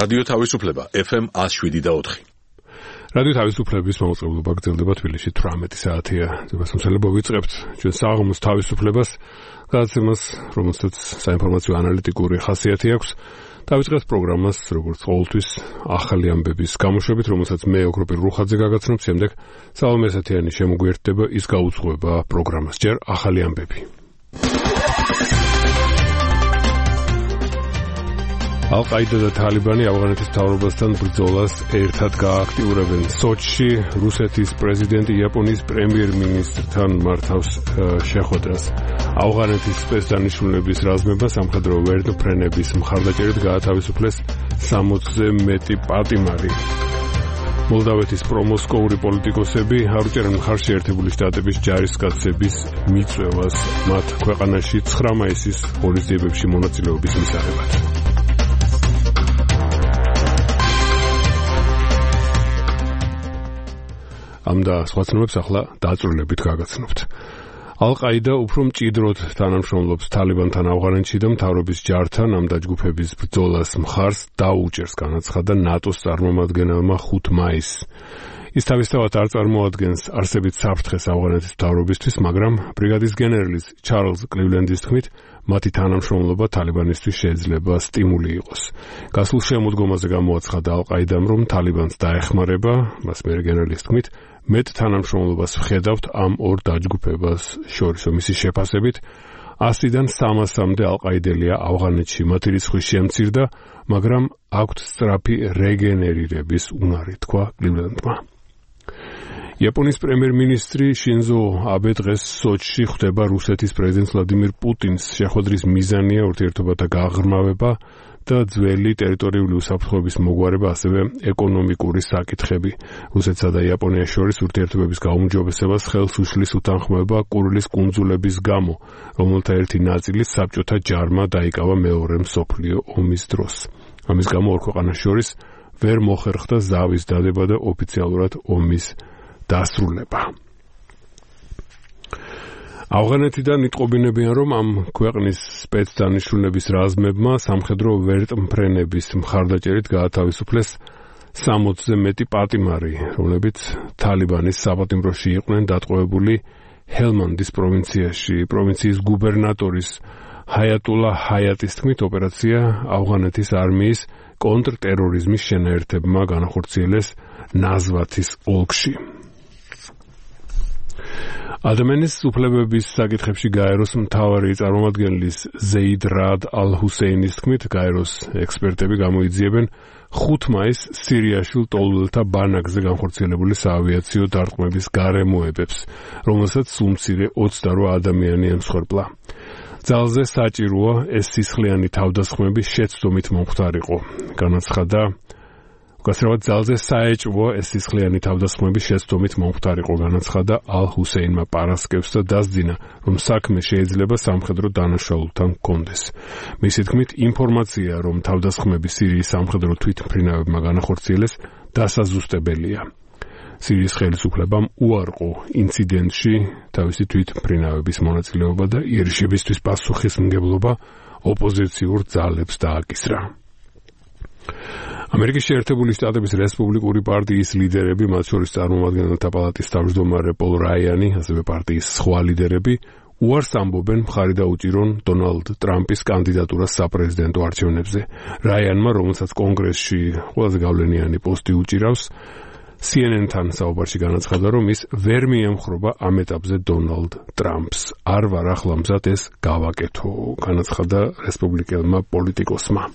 რადიო თავისუფლება FM 107.4. რადიო თავისუფლების მოწყობილობა გრძელდება თბილისში 18 საათია. ძებასმსალებ ვიწყებთ ჩვენ საღამოს თავისუფლებას, გადაცემას, რომელსაც საინფორმაციო ანალიტიკური ხასიათი აქვს. დავიწყეთ პროგრამას, როგორც ყოველთვის, ახალი ამბების გამოშვებით, რომელსაც მე ოქროპირ რუხაძე გაგაცნობ, შემდეგ სალომე ესათიანი შემოგვიერთდება, ის გაუძღვება პროგრამას. ჯერ ახალი ამბები. ალ-ყაიდა და თალიბანი ავღანეთის მთავრობასთან ბრძოლას ერთად გააქტიურებენ. სოჩში რუსეთის პრეზიდენტი იაპონიის პრემიერ-მინისტრთან მართავს შეხვედრას. ავღანეთის სპეცდანიშნულების რაზმება სამხედრო ვერტმფრენების მხარდაჭერით გაათავისუფლეს 60-ზე მეტი პატიმარი. მოლდავეთის პრომოსკოვური პოლიტიკოსები არ უჭერენ მხარს შეერთებული შტატების ჯარისკაცების მიწვევას მათ ქვეყანაში 9 მაისის ღონისძიებებში მონაწილეობის მისაღებად. ამ და სხვა ცნობებს ახლა დაწვრილებით გაგაცნობთ. ალ-ყაიდა უფრო მჭიდროდ თანამშრომლობს თალიბანთან ავღანეთში და მთავრობის ჯართან ამ დაჯგუფების ბრძოლას მხარს დაუჭერს, განაცხადა ნატოს წარმომადგენელმა 5 მაისს. ის თავისთავად არ წარმოადგენს არსებით საფრთხეს ავღანეთის მთავრობისთვის, მაგრამ ბრიგადის გენერლის ჩარლზ კლივლენდის თქმით, მათი თანამშრომლობა თალიბანისთვის შეიძლება სტიმული იყოს. გასულ შემოდგომაზე გამოაცხადა ალ-ყაიდამ, რომ თალიბანს დაეხმარება, მას მიერ გენერლის თქმით, მეტ თანამშრომლობას ვხედავთ ამ ორ დაჯგუფებას შორის. მისი შეფასებით 100-დან 300-მდე ალ-ყაიდელია ავღანეთში. მათი რიცხვი შემცირდა, მაგრამ აქვთ სწრაფი რეგენერირების უნარი, თქვა კლივლენდმა. იაპონიის პრემიერ-მინისტრი შინზო აბე დღეს სოჩში ხვდება რუსეთის პრეზიდენტ ვლადიმირ პუტინს. შეხვედრის მიზანია ურთიერთობათა გაღრმავება და ძველი ტერიტორიული უსაფრთხოების მოგვარება, ასევე ეკონომიკური საკითხები. რუსეთსა და იაპონიას შორის ურთიერთობების გაუმჯობესებას ხელს უშლის უთანხმოება კურილის კუნძულების გამო, რომელთა ერთი ნაწილი საბჭოთა ჯარმა დაიკავა მეორე მსოფლიო ომის დროს. ამის გამო ორ ქვეყანას შორის ვერ მოხერხდა ზავის დადება და ოფიციალურად ომის დასრულება. ავღანეთიდან იტყობინებიან, რომ ამ ქვეყნის სპეცდანიშნულების რაზმებმა სამხედრო ვერტმფრენების მხარდაჭერით გაათავისუფლეს 60-ზე მეტი პატიმარი, რომლებიც თალიბანის საპატიმროში იყვნენ დატყვევებული ჰელმანდის პროვინციაში. პროვინციის გუბერნატორის ჰაიატულა ჰაიატის თქმით, ოპერაცია ავღანეთის არმიის კონტრტერორიზმის შენაერთებმა განახორციელეს ნაზვათის ოლქში. ადამიანის უფლებების საკითხებში გაეროს მთავარი წარმომადგენლის ზეიდ რად ალ-ჰუსეინის თქმით, გაეროს ექსპერტები გამოიძიებენ 5 მაისს სირიაში ლტოლვილთა ბანაკზე განხორციელებული საავიაციო დარტყმების გარემოებებს, რომელსაც სულ მცირე 28 ადამიანი ემსხვერპლა. ძალზე საჭიროა ეს სისხლიანი თავდასხმები შეცდომით მომხდარიყო. განაცხადა გასრავად ძალზე საეჭვოა ეს სისხლიანი თავდასხმები შეცდომით მომხდარიყო, განაცხადა ალ-ჰუსეინმა პარასკევს და დასძინა, რომ საქმე შეიძლება სამხედრო დანაშაულთან ჰქონდეს. მისი თქმით, ინფორმაცია, რომ თავდასხმები სირიის სამხედრო თვითმფრინავებმა განახორციელეს, დასაზუსტებელია. სირიის ხელისუფლებამ უარყო ინციდენტში თავისი თვითმფრინავების მონაწილეობა და იერიშებისთვის პასუხისმგებლობა ოპოზიციურ ძალებს დააკისრა. ამერიკის შეერთებული შტატების რესპუბლიკური პარტიის ლიდერები, მათ შორის წარმომადგენელთა პალატის თავმჯდომარე პოლ რაიანი, ასევე პარტიის სხვა ლიდერები, უარს ამბობენ მხარი დაუჭირონ დონალდ ტრამპის კანდიდატურას საპრეზიდენტო არჩევნებზე. რაიანმა, რომელსაც კონგრესში ყველაზე გავლენიანი პოსტი უჭირავს, CNN-თან საუბარში განაცხადა, რომ ის ვერ მიემხრობა ამ ეტაპზე დონალდ ტრამპს. არ ვარ ახლა მზად ეს გავაკეთო, განაცხადა რესპუბლიკელმა პოლიტიკოსმა.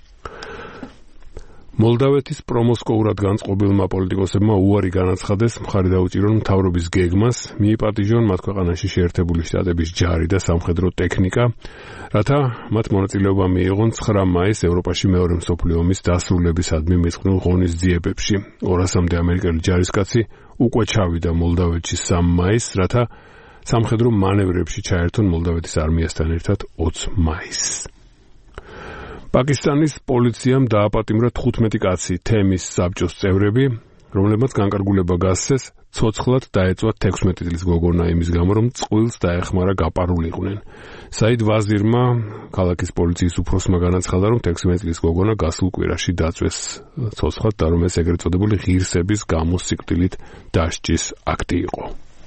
მოლდავეთის პრომოსკოურად განწყობილმა პოლიტიკოსებმა უარი განაცხადეს, მხარი დაუჭირონ მთავრობის გეგმას, მიიპატიჟონ მათ ქვეყანაში შეერთებული შტატების ჯარი და სამხედრო ტექნიკა, რათა მათ მონაწილეობა მიიღონ 9 მაისს ევროპაში მეორე მსოფლიო ომის დასრულებისადმი მიწყნილ ღონისძიებებში. 200-მდე ამერიკელი ჯარისკაცი უკვე ჩავიდა მოლდავეთში 3 მაისს, რათა სამხედრო მანევრებში ჩაერთონ მოლდავეთის არმიასთან ერთად 20 მაისს. პაკისტანის პოლიციამ დააპატიმრა 15 კაცი თემის საბჭოს წევრები, რომლებმაც განკარგულება გასცეს ცოცხლად დაეწვა 16 წლის გოგონა იმის გამო, რომ წყვილს დაეხმარა გაპარულიყვნენ. საიდ ვაზირმა ქალაქის პოლიციის უფროსმა განაცხადა, რომ 16 წლის გოგონა გასულ კვირაში დაწვეს ცოცხლად და რომ ეს ეგრეთ წოდებული ღირსების გამო სიკვდილით დასჯის აქტი იყო.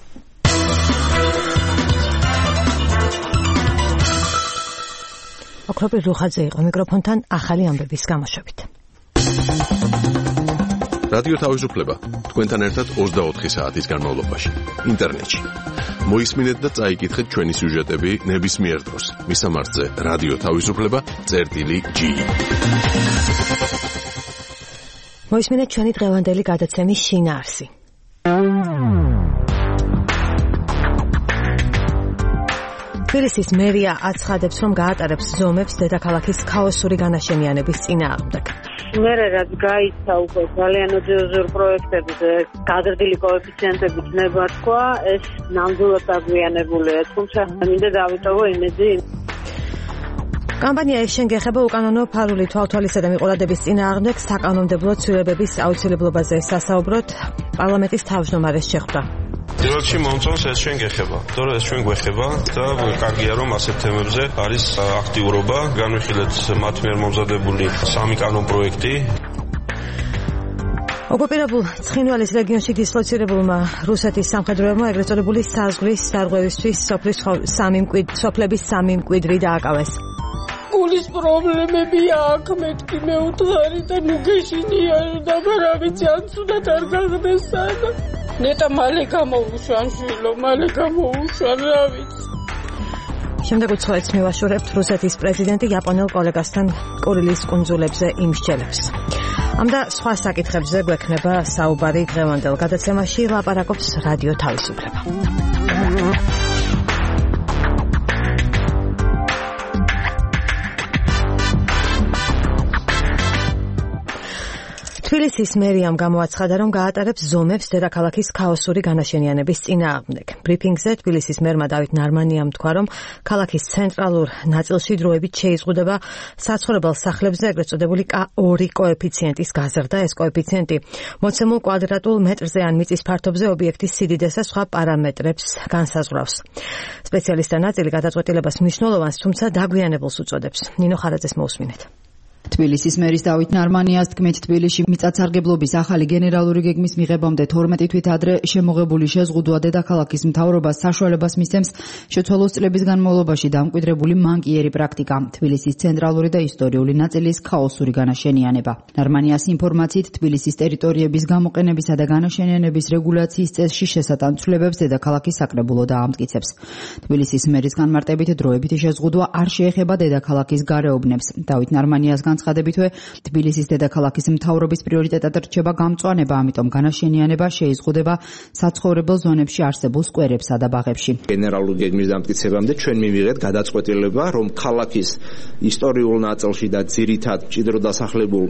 ოქროპირ რუხაძე იყო მიკროფონთან ახალი ამბების გამოშვებით. რადიო თავისუფლება თქვენთან ერთად 24 საათის განმავლობაში ინტერნეტში. მოისმინეთ და წაიკითხეთ ჩვენი სიუჟეტები ნებისმიერ დროს. მისამართზე რადიო თავისუფლება.gi. მოისმინეთ ჩვენი დღევანდელი გადაცემის შინაარსი. თბილისის მერია აცხადებს, რომ გაატარებს ზომებს დედაქალაქის ქაოსური განაშენიანების წინააღმდეგ. მე რაც გაიცა უკვე ძალიან ოდიოზურ პროექტებზე გაზრდილი კოეფიციენტებით ნება თქვა, ეს ნამდვილად დაგვიანებულია, თუმცა მინდა დავიტოვო იმედი. კამპანია შენ გეხება უკანონო ფარული თვალთვალისა და მიყოლადების წინააღმდეგ საკანონმდებლო ცვლილებების აუცილებლობაზე სასაუბროთ პარლამენტის თავმჯდომარეს შეხვდა. Direction მომწონს ეს ჩვენ გეხება. თორე ეს ჩვენ გვეხება და კარგია რომ ასეთ თემებზე არის აქტიურობა, განვიხილეთ მათ მიერ მომზადებული სამი კანონ პროექტი. ოკუპირებულ ცხინვალის რეგიონში დისლოცირებულმა რუსეთის სამხედროებმა ეგრეთ წოდებული საზღვრის დარღვევისთვის სოფლების სამი მკვიდრი დააკავეს. გულის პრობლემები აქვს, მეთქი მეუთხარი და ნუ გეშინია და მრავიცი ანცუდად არ გახდეს სადა. ნეტა მალე გამოუშვან შვილო, მალე გამოუშვან, რა ვიცი. შემდეგ უცხოეთს მივაშორებთ რუსეთის პრეზიდენტი იაპონელ კოლეგასთან კურილის კუნძულებზე იმსჯელებს. ამ და სხვა საკითხებზე გვექნება საუბარი დღევანდელ გადაცემაში, ლაპარაკობს რადიო თავისუფლება. თბილისის მერიამ გამოაცხადა, რომ გაატარებს ზომებს დედაქალაქის ქაოსური განაშენიანების წინააღმდეგ. ბრიფინგზე თბილისის მერმა დავით ნარმანიამ თქვა, რომ ქალაქის ცენტრალურ ნაწილში დროებით შეიზღუდება საცხოვრებელ სახლებზე ეგრეთ წოდებული K2 კოეფიციენტის გაზრდა. ეს კოეფიციენტი მოცემულ კვადრატულ მეტრზე ან მიწის ფართობზე ობიექტის სიდიდეს და სხვა პარამეტრებს განსაზღვრავს. სპეციალისტთა ნაწილი გადაწყვეტილებას მნიშვნელოვანს, თუმცა დაგვიანებულს უწოდებს. ნინო ხარაძეს მოусმინეთ. თბილისის მერის დავით ნარმანიას თქმით, თბილისში მიწათსარგებლობის ახალი გენერალური გეგმის მიღებამდე 12 თვით ადრე შემოღებული შეზღუდვა დედაქალაქის მთავრობას საშუალებას მისცემს შეცვალოს წლების განმავლობაში დამკვიდრებული მანკიერი პრაქტიკა, თბილისის ცენტრალური და ისტორიული ნაწილის ქაოსური განაშენიანება. ნარმანიას ინფორმაციით, თბილისის ტერიტორიების გამოყენებისა და განაშენიანების რეგულაციის წესში შესატან ცვლილებებს დედაქალაქის საკრებულო დაამტკიცებს. თბილისის მერის განმარტებით, დროებითი შეზღუდვა არ შეეხება დედაქალაქის გარეუბნებს. დავით ნარმანიას განცხადებითვე, თბილისის დედაქალაქის მთავრობის პრიორიტეტად რჩება გამწვანება, ამიტომ განაშენიანება შეიზღუდება საცხოვრებელ ზონებში არსებულ სკვერებსა და ბაღებში. გენერალური გეგმის დამტკიცებამდე ჩვენ მივიღეთ გადაწყვეტილება, რომ ქალაქის ისტორიულ ნაწილში და ძირითად მჭიდრო დასახლებულ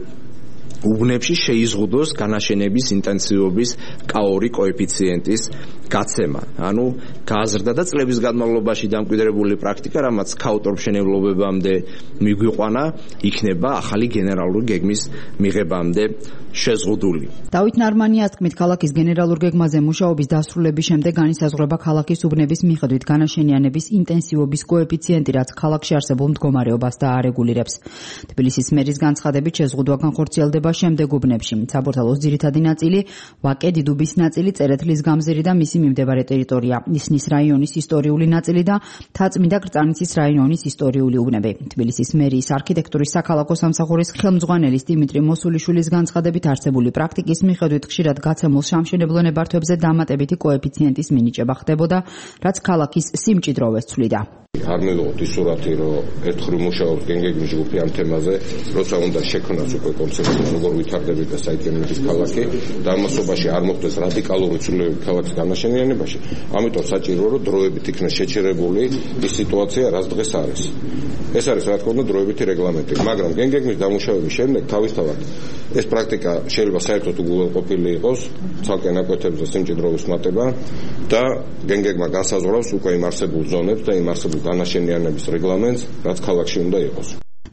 უბნებში შეიზღუდოს განაშენების ინტენსივობის K2 კოეფიციენტის გაცემა. ანუ გაზრდა და წლების განმავლობაში დამკვიდრებული პრაქტიკა, რამაც K2 მშენებლობებამდე მიგვიყვანა, იქნება ახალი გენერალური გეგმის მიღებამდე შეზღუდული. დავით ნარმანიას თქმით, ქალაქის გენერალურ გეგმაზე მუშაობის დასრულების შემდეგ განისაზღვრება ქალაქის უბნების მიხედვით განაშენიანების ინტენსივობის კოეფიციენტი, რაც ქალაქში არსებულ მდგომარეობას დაარეგულირებს. თბილისის მერის განცხადებით, შეზღუდვა განხორციელდება შემდეგ უბნებში. საბურთალოს ძირითადი ნაწილი, ვაკე დიდუბის ნაწილი, წერეთლის გამზირი და მისი მიმდებარე ტერიტორია, ისნის რაიონის ისტორიული ნაწილი და თაწმინდა კრწანიცის რაიონის ისტორიული უბნები. თბილისის მერიის არქიტექტურის საქალაქო სამსახურის ხელმძღვანელის დიმიტრი მოსულიშვილის განცხადებით, არსებული პრაქტიკის მიხედვით ხშირად გაცემულ სამშენებლო ნებართვებზე დამატებითი კოეფიციენტის მინიჭება ხდებოდა, რაც ქალაქის სიმჭიდროვეს ცვლიდა. არ მივიღოთ ის სურათი, რომ ერთხელ მუშაობს გენგეგმის ჯგუფი ამ თემაზე, როცა უნდა შექმნას უკვე კონცეფცია, როგორ ვითარდებით და საიდუმლოების ქალაქი და ამასობაში არ მოხდეს რადიკალური ცვლილებები ქალაქის განაშენიანებაში. ამიტომ საჭიროა, რომ დროებით იქნას შეჩერებული ის სიტუაცია, რაც დღეს არის. ეს არის რა თქმა უნდა დროებითი რეგლამენტი, მაგრამ გენგეგმის დამუშავების შემდეგ თავისთავად ეს პრაქტიკა შეიძლება საერთოდ უგულვებყოფილი იყოს, ცალკე ნაკვეთებზე სიმჭიდროვის მატება და გენგეგმა განსაზღვრავს უკვე იმ არსებულ ზონებს და იმ არსებულ განაშენიანების რეგლამენტს, რაც ქალაქში უნდა იყოს.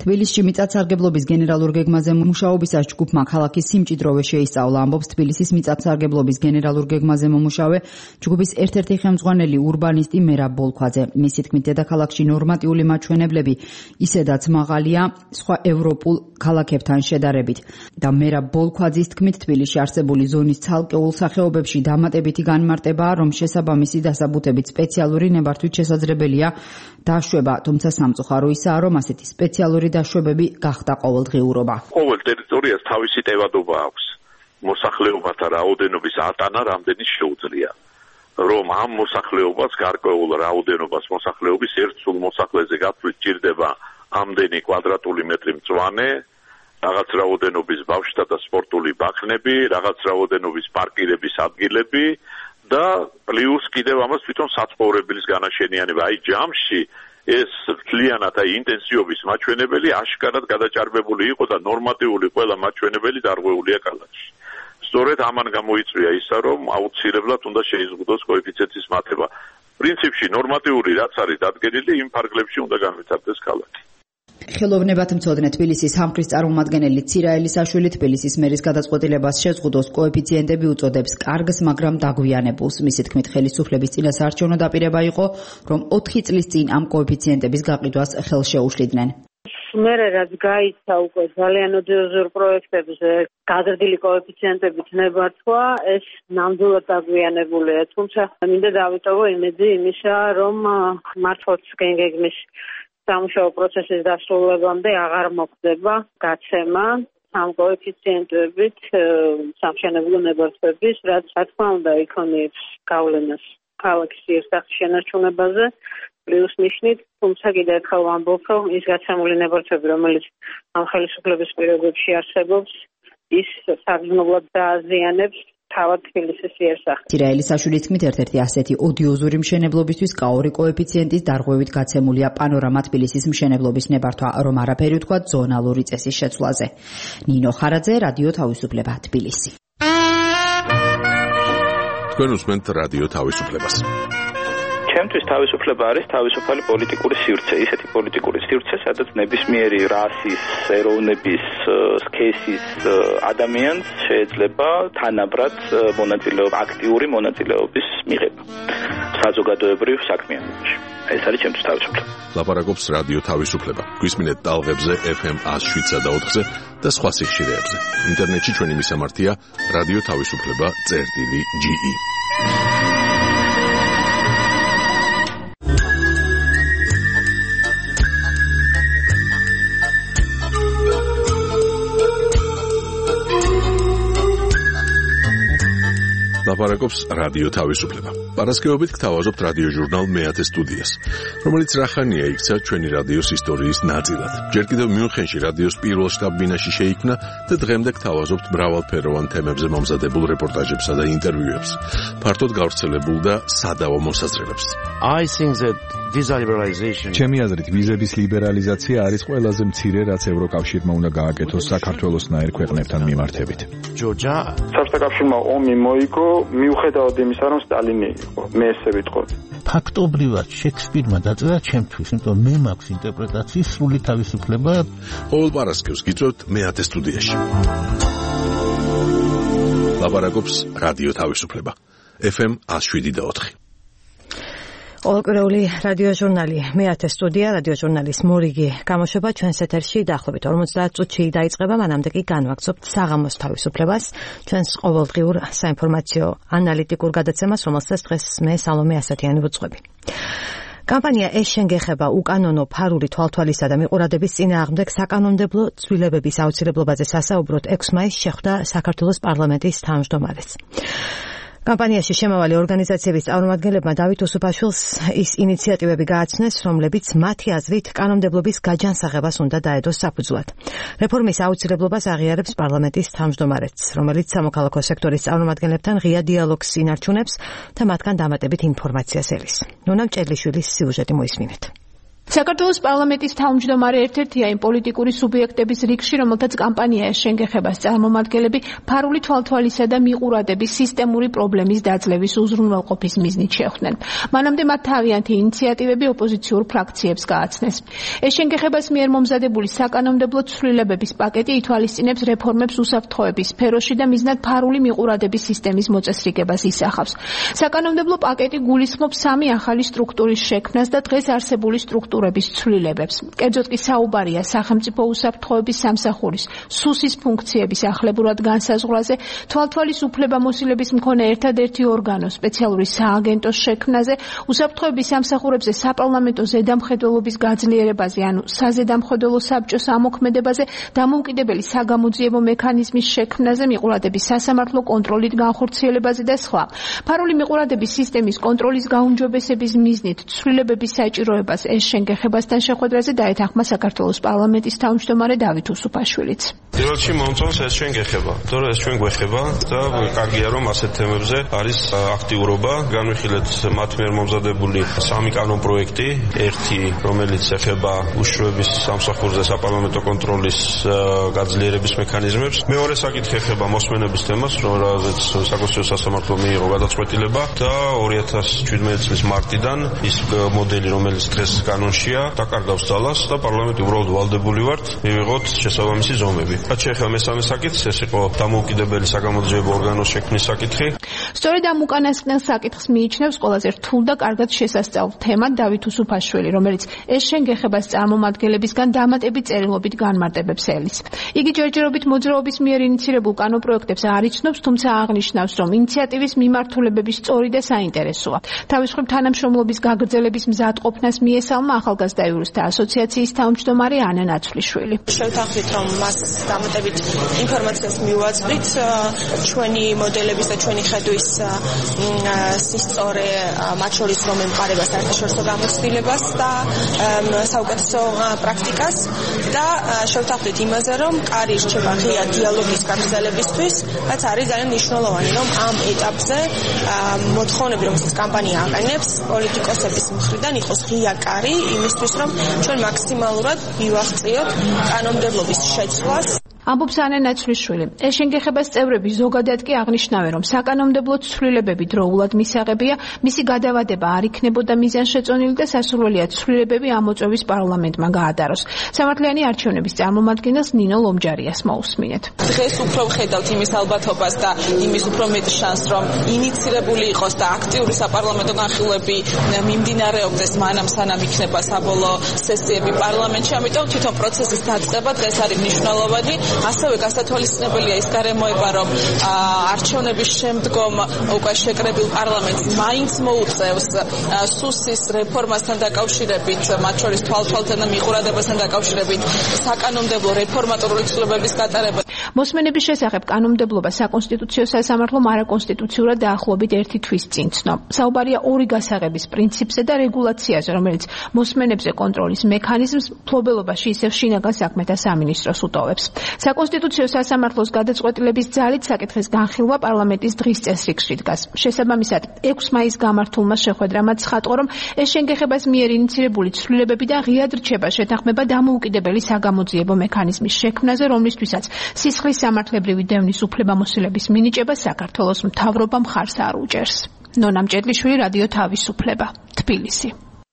თბილისში მიწათსარგებლობის გენერალურ გეგმაზე მუშაობისას ჯგუფმა ქალაქის სიმჭიდროვე შეისწავლა, ამბობს თბილისის მიწათსარგებლობის გენერალურ გეგმაზე მომუშავე ჯგუფის ერთ-ერთი ხელმძღვანელი ურბანისტი მერაბ ბოლქვაძე. მისი თქმით, დედაქალაქში ნორმატიული მაჩვენებლები ისედაც მაღალია სხვა ევროპულ ქალაქებთან შედარებით და მერაბ ბოლქვაძის თქმით, თბილისში არსებული ზონის ცალკეულ სახეობებში დამატებითი განმარტებაა, რომ შესაბამისი დასაბუთებით სპეციალური ნებართვით შესაძლებელია დაშვება, თუმცა სამწუხარო ისაა, რომ ასეთი სპეციალური დაშვებები გახდა ყოველდღიურობა. ყოველ ტერიტორიას თავისი ტევადობა აქვს. მოსახლეობათა რაოდენობის ატანა რამდენი შეუძლია. რომ ამ მოსახლეობას გარკვეულ რაოდენობას მოსახლეობის ერთ სულ მოსახლეზე გათვლით ჭირდება ამდენი კვადრატული მეტრი მწვანე, რაღაც რაოდენობის ბავშვთა და სპორტული ბაქნები, რაღაც რაოდენობის პარკირების ადგილები და პლუს კიდევ ამას თვითონ საცხოვრებელის განაშენიანება. აი ჯამში ეს მთლიანად ინტენსივობის მაჩვენებელი აშკარად გადაჭარბებული იყო და ნორმატიული ყველა მაჩვენებელი დარღვეულია ქალაქში. სწორედ ამან გამოიწვია ისა, რომ აუცილებლად უნდა შეიზღუდოს კოეფიციენტის მატება. პრინციპში ნორმატიული რაც არის დადგენილი, იმ ფარგლებში უნდა განვითარდეს ქალაქი. ხელოვნებათმცოდნე თბილისის სამხრის წარმომადგენელი ცირაელისაშვილი თბილისის მერის გადაწყვეტილებას შეზღუდოს კოეფიციენტები უწოდებს კარგს, მაგრამ დაგვიანებულს. მისი თქმით, ხელისუფლების წინასაარჩევნო დაპირება იყო, რომ 4 წლის წინ ამ კოეფიციენტების გაყიდვას ხელს შეუშლიდნენ. მერე რაც გაიცა უკვე ძალიან ოდიოზურ პროექტებზე გაზრდილი კოეფიციენტებით ნებართვა, ეს ნამდვილად დაგვიანებულია. თუმცა მინდა დავიტოვო იმედი იმისა, რომ მართლაც გეგმის სამუშაო პროცესის დასრულებამდე აღარ მოხდება გაცემა ამ კოეფიციენტებით სამშენებლო ნებართვების, რაც რა თქმა უნდა იქონიებს გავლენას ქალაქის ერთახის შენარჩუნებაზე, პლუს ნიშნით, თუმცა კიდევ ერთხელ ვამბობ, რომ ის გაცემული ნებართვები, რომელიც ამ ხელისუფლების პირობებში არსებობს, ის საგრძნობლად დააზიანებს თავად თბილისის იერსახეს. ცირაელისაშვილის თქმით, ერთ-ერთი ასეთი ოდიოზური მშენებლობისთვის კაორი კოეფიციენტის დარღვევით გაცემულია პანორამა თბილისის მშენებლობის ნებართვა, რომ არაფერი ვთქვა ზონალური წესის შეცვლაზე. ნინო ხარაძე, რადიო თავისუფლება, თბილისი. თქვენ უსმენთ რადიო თავისუფლებას. ჩემთვის თავისუფლება არის თავისუფალი პოლიტიკური სივრცე, ისეთი პოლიტიკური სივრცე, სადაც ნებისმიერი რასის, ეროვნების, სქესის ადამიანს შეიძლება თანაბრად აქტიური მონაწილეობის მიღება საზოგადოებრივ საქმიანობაში. ეს არის ჩემთვის თავისუფლება. ლაპარაკობს რადიო თავისუფლება. გვისმინეთ ტალღებზე FM 107 და 4-ზე და სხვა სიხშირეებზე. ინტერნეტში ჩვენი მისამართია რადიო თავისუფლება.ge. ლაპარაკობს რადიო თავისუფლება. პარასკევობით გთავაზობთ რადიო ჟურნალ მეათე სტუდიას, რომელიც რახანია იქცა ჩვენი რადიოს ისტორიის ნაწილად. ჯერ კიდევ მიუნხენში რადიოს პირველ შტაბ-ბინაში შეიქმნა და დღემდე გთავაზობთ მრავალფეროვან თემებზე მომზადებულ რეპორტაჟებსა და ინტერვიუებს, ფართოდ გავრცელებულ და სადავო მოსაზრებებს. I think that visa liberalization. ჩემი აზრით, ვიზების ლიბერალიზაცია არის ყველაზე მცირე, რაც ევროკავშირმა უნდა გააკეთოს საქართველოსნაირ ქვეყნებთან მიმართებით. Georgia. საბჭოთა ომი მოიგო, მიუხედავად იმისა, რომ სტალინი იყო. მე ესე ვიტყოდი. ფაქტობრივად შექსპირმა დაწერა ჩემთვის, იმიტომ მე მაქვს ინტერპრეტაციის სრული თავისუფლება. ყოველ პარასკევს გიწევთ მეათე სტუდიაში. ლაპარაკობს რადიო თავისუფლება. FM 107.4. ყოველკვირეული რადიო ჟურნალი მეათე სტუდია, რადიო ჟურნალის მორიგი გამოშვება ჩვენს ეთერში დაახლოებით 50 წუთში დაიწყება, მანამდე კი განვაგრძობთ საღამოს თავისუფლებას, ჩვენს ყოველდღიურ საინფორმაციო ანალიტიკურ გადაცემას, რომელსაც დღეს მე სალომე ასათიანი ვუძღვები. კამპანია ეს შენგეხება უკანონო ფარული თვალთვალისა და მიყურადების წინააღმდეგ საკანონმდებლო ცვლილებების აუცილებლობაზე სასაუბროდ 6 მაისს შეხვდა საქართველოს პარლამენტის თავმჯდომარეს. კამპანიაში შემავალი ორგანიზაციების წარმომადგენლებმა დავით უსუფაშვილს ის ინიციატივები გააცნეს, რომლებიც მათი აზრით კანონმდებლობის გაჯანსაღებას უნდა დაედოს საფუძვლად. რეფორმის აუცილებლობას აღიარებს პარლამენტის თავმჯდომარეც, რომელიც სამოქალაქო სექტორის წარმომადგენლებთან ღია დიალოგს ინარჩუნებს და მათგან დამატებით ინფორმაციას ელის. ნუნა მჭედლიშვილის სიუჟეტი მოისმინეთ. საქართველოს პარლამენტის თავმჯდომარე ერთ-ერთია იმ პოლიტიკური სუბიექტების რიგში, რომელთაც კამპანია შენგეხებას წარმომადგენლები ფარული თვალთვალისა და მიყურადების სისტემური პრობლემის დაძლევის უზრუნველყოფის მიზნით შეხვდნენ. მანამდე მათ თავიანთი ინიციატივები ოპოზიციურ ფრაქციებს გააცნეს. შენგეხებას მიერ მომზადებული საკანონმდებლო ცვლილებების პაკეტი ითვალისწინებს რეფორმებს უსაფრთხოების სფეროში და მიზნად ფარული მიყურადების სისტემის მოწესრიგებას ისახავს. საკანონმდებლო პაკეტი გულისხმობს 3 ახალი სტრუქტურის შექმნას და დღეს არსებული სტრუქტურების ცვლილებებს. კერძოდ კი საუბარია სახელმწიფო უსაფრთხოების სამსახურის სუსის ფუნქციების ახლებურად განსაზღვრაზე, თვალთვალის უფლებამოსილების მქონე ერთადერთი ორგანო სპეციალური სააგენტოს შექმნაზე, უსაფრთხოების სამსახურებზე საპარლამენტო ზედამხედველობის გაძლიერებაზე, ანუ საზედამხედველო საბჭოს ამოქმედებაზე, დამოუკიდებელი საგამოძიებო მექანიზმის შექმნაზე, მიყურადების სასამართლო კონტროლით განხორციელებაზე და სხვა. ფარული მიყურადების სისტემის კონტროლის გაუმჯობესების მიზნით ცვლილებების საჭიროებას შენგეხებასთან შეხვედრაზე დაეთანხმა საქართველოს პარლამენტის თავმჯდომარე დავით უსუფაშვილიც. პირველ რიგში მომწონს ეს შენგეხება, თორე ეს ჩვენ გვეხება და კარგია რომ ასეთ თემებზე არის აქტიურობა. განვიხილეთ მათ მიერ მომზადებული 3 კანონპროექტი, ერთი რომელიც ეხება უშუალოების სამსახურზე საპარლამენტო კონტროლის გაძლიერების მექანიზმებს. მეორე საკითხი ეხება მოსმენების თემას, რომელზეც საკონსტიტუციო სასამართლომ მიიღო გადაწყვეტილება და 2017 წლის მარტიდან ის მოდელი, რომელიც დღეს კანონშია, დაკარგავს ძალას და პარლამენტი უბრალოდ ვალდებული ვართ მივიღოთ შესაბამისი ზომები. რაც შეეხება მესამე საკითხს, ეს იყო დამოუკიდებელი საგამოძიებო ორგანოს შექმნის საკითხი. სწორედ ამ უკანასკნელ საკითხს მიიჩნევს ყველაზე რთულ და კარგად შესასწავლ თემად დავით უსუფაშვილი, რომელიც ეს შენგეხებას წარმომადგენლებისგან დამატებით წერილობით განმარტებებს ელის. იგი ჯერჯერობით მოძრაობის მიერ ინიცირებულ კანონპროექტებს არ იცნობს, თუმცა აღნიშნავს, რომ ინიციატივის მიმართულებების სწორი და საინტერესოა. თავის მხრივ თანამშრომლობის გაგრძელების მზადყოფნას მიესალმა ახალგაზრდა იურისტთა ასოციაციის თავმჯდომარე ანა ნაცვლიშვილი. შევთანხმდით, რომ მას დამატებით ინფორმაციას მივაწვდით ჩვენი მოდელების და ჩვენი ხედვის სისწორე, მათ შორის რომ ემყარება საერთაშორისო გამოცდილებას და საუკეთესო პრაქტიკას და შევთანხმდით იმაზე, რომ კარი რჩება ღია დიალოგის გაგრძელებისთვის, რაც არის ძალიან მნიშვნელოვანი, რომ ამ ეტაპზე მოთხოვნები, რომელსაც კამპანია აყენებს, პოლიტიკოსების მხრიდან იყოს ღია კარი იმისთვის, რომ ჩვენ მაქსიმალურად მივაღწიოთ კანონმდებლობის შეცვლას. ამბობს ანა ნაცვლიშვილი. შენგეხებას წევრები ზოგადად კი აღნიშნავენ, რომ საკანონმდებლო ცვლილებები დროულად მისაღებია, მისი გადავადება არ იქნებოდა მიზანშეწონილი და სასურველია ცვლილებები ამოწევის პარლამენტმა გაატაროს. სამართლიანი არჩევნების წარმომადგენელს ნინო ლომჯარიას მოусმინეთ. დღეს უფრო ვხედავთ იმის ალბათობას და იმის უფრო მეტ შანსს, რომ ინიცირებული იყოს და აქტიური საპარლამენტო განხილვები მიმდინარეობდეს მანამ სანამ იქნება საბოლოო სესიები პარლამენტში, ამიტომ თვითონ პროცესის დაწყება დღეს არის მნიშვნელოვანი. ასევე გასათვალისწინებელია ის გარემოება, რომ არჩევნების შემდგომ უკვე შეკრებილ პარლამენტს მაინც მოუწევს სუსის რეფორმასთან დაკავშირებით, მათ შორის თვალთვალთან და მიყურადებასთან დაკავშირებით საკანონმდებლო რეფორმატორული ცვლილებების გატარება. მოსმენების შესახებ კანონმდებლობა საკონსტიტუციო სასამართლომ არაკონსტიტუციურად დაახლოებით 1 თვის წინ ცნო. საუბარია ორი გასაღების პრინციპზე და რეგულაციაზე, რომელიც მოსმენებზე კონტროლის მექანიზმს მფლობელობაში ისევ შინაგან საქმეთა სამინისტროს უტოვებს. საკონსტიტუციო სასამართლოს გადაწყვეტილების ძალით საკითხის განხილვა პარლამენტის დღის წესრიგში დგას. შესაბამისად, 6 მაისს გამართულმა შეხვედრამ ცხადყო, რომ შენგეხებას მიერ ინიცირებული ცვლილებები და ღიად რჩება შეთანხმება დამოუკიდებელი საგამოძიებო მექანიზმის შექმნაზე, რომლისთვისაც სისხლის სამართლებრივი დევნის უფლებამოსილების მინიჭება საქართველოს მთავრობა მხარს არ უჭერს. ნონა მჭედლიშვილი, რადიო თავისუფლება, თბილისი.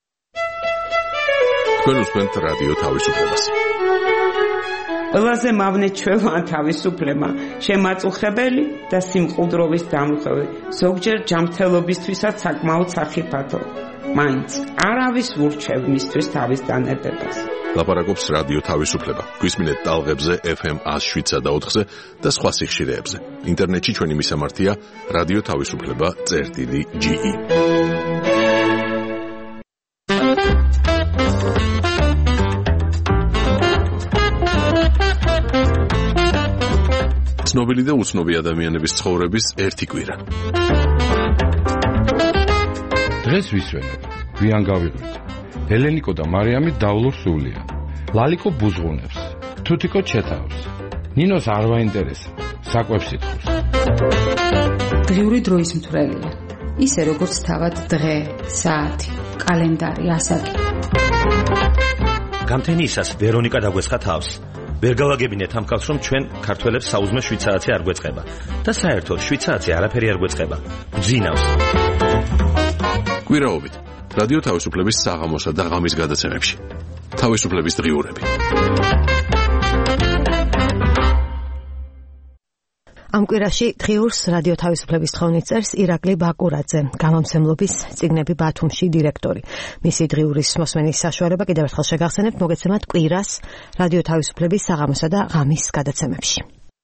თქვენ უსმენთ რადიო თავისუფლებას. ყველაზე მავნეჩვევა თავისუფლება, შემაწუხებელი და სიმყუდროვის დამხევი, ზოგჯერ ჯანმრთელობისთვისაც საკმაოდ სახიფათო. მაინც არავის ურჩევ მისთვის თავის დანებებას. ლაპარაკობს რადიო თავისუფლება. გვისმინეთ ტალღებზე FM 107 და 4-ზე და სხვა სიხშირეებზე. ინტერნეტში ჩვენი მისამართია რადიო თავისუფლება.ge. ცნობილი და უცნობი ადამიანების ცხოვრების ერთი კვირა. დღეს ვისვენებ, გვიან გავიღვიძე. ელენიკო და მარიამი დავლურ სულიან. ლალიკო ბუზღუნებს, თუთიკო ჩეთავს. ნინოს არ ვაინტერესებს, საკვებს ითხოვს. დღიური დროის მთვრელია. ისე როგორც თავად დღე, საათი, კალენდარი, ასაკი. გამთენიისას ვერონიკა დაგვესხა თავს. ვერ გავაგებინეთ ამ კაცს, რომ ჩვენ ქართველებს საუზმე 7 საათი არ გვეწყება და საერთოდ 7 საათი არაფერი არ გვეწყება. გძინავს. კვირაობით რადიო თავისუფლების საღამოსა და ღამის გადაცემებში. თავისუფლების დღიურები. ამ კვირაში დღიურს რადიო თავისუფლების თხოვნით წერს ირაკლი ბაკურაძე, გამომცემლობის წიგნები ბათუმში დირექტორი. მისი დღიურის მოსმენის საშუალება კიდევ ერთხელ შეგახსენებთ, მოგეცემათ კვირას რადიო თავისუფლების საღამოსა და ღამის გადაცემებში.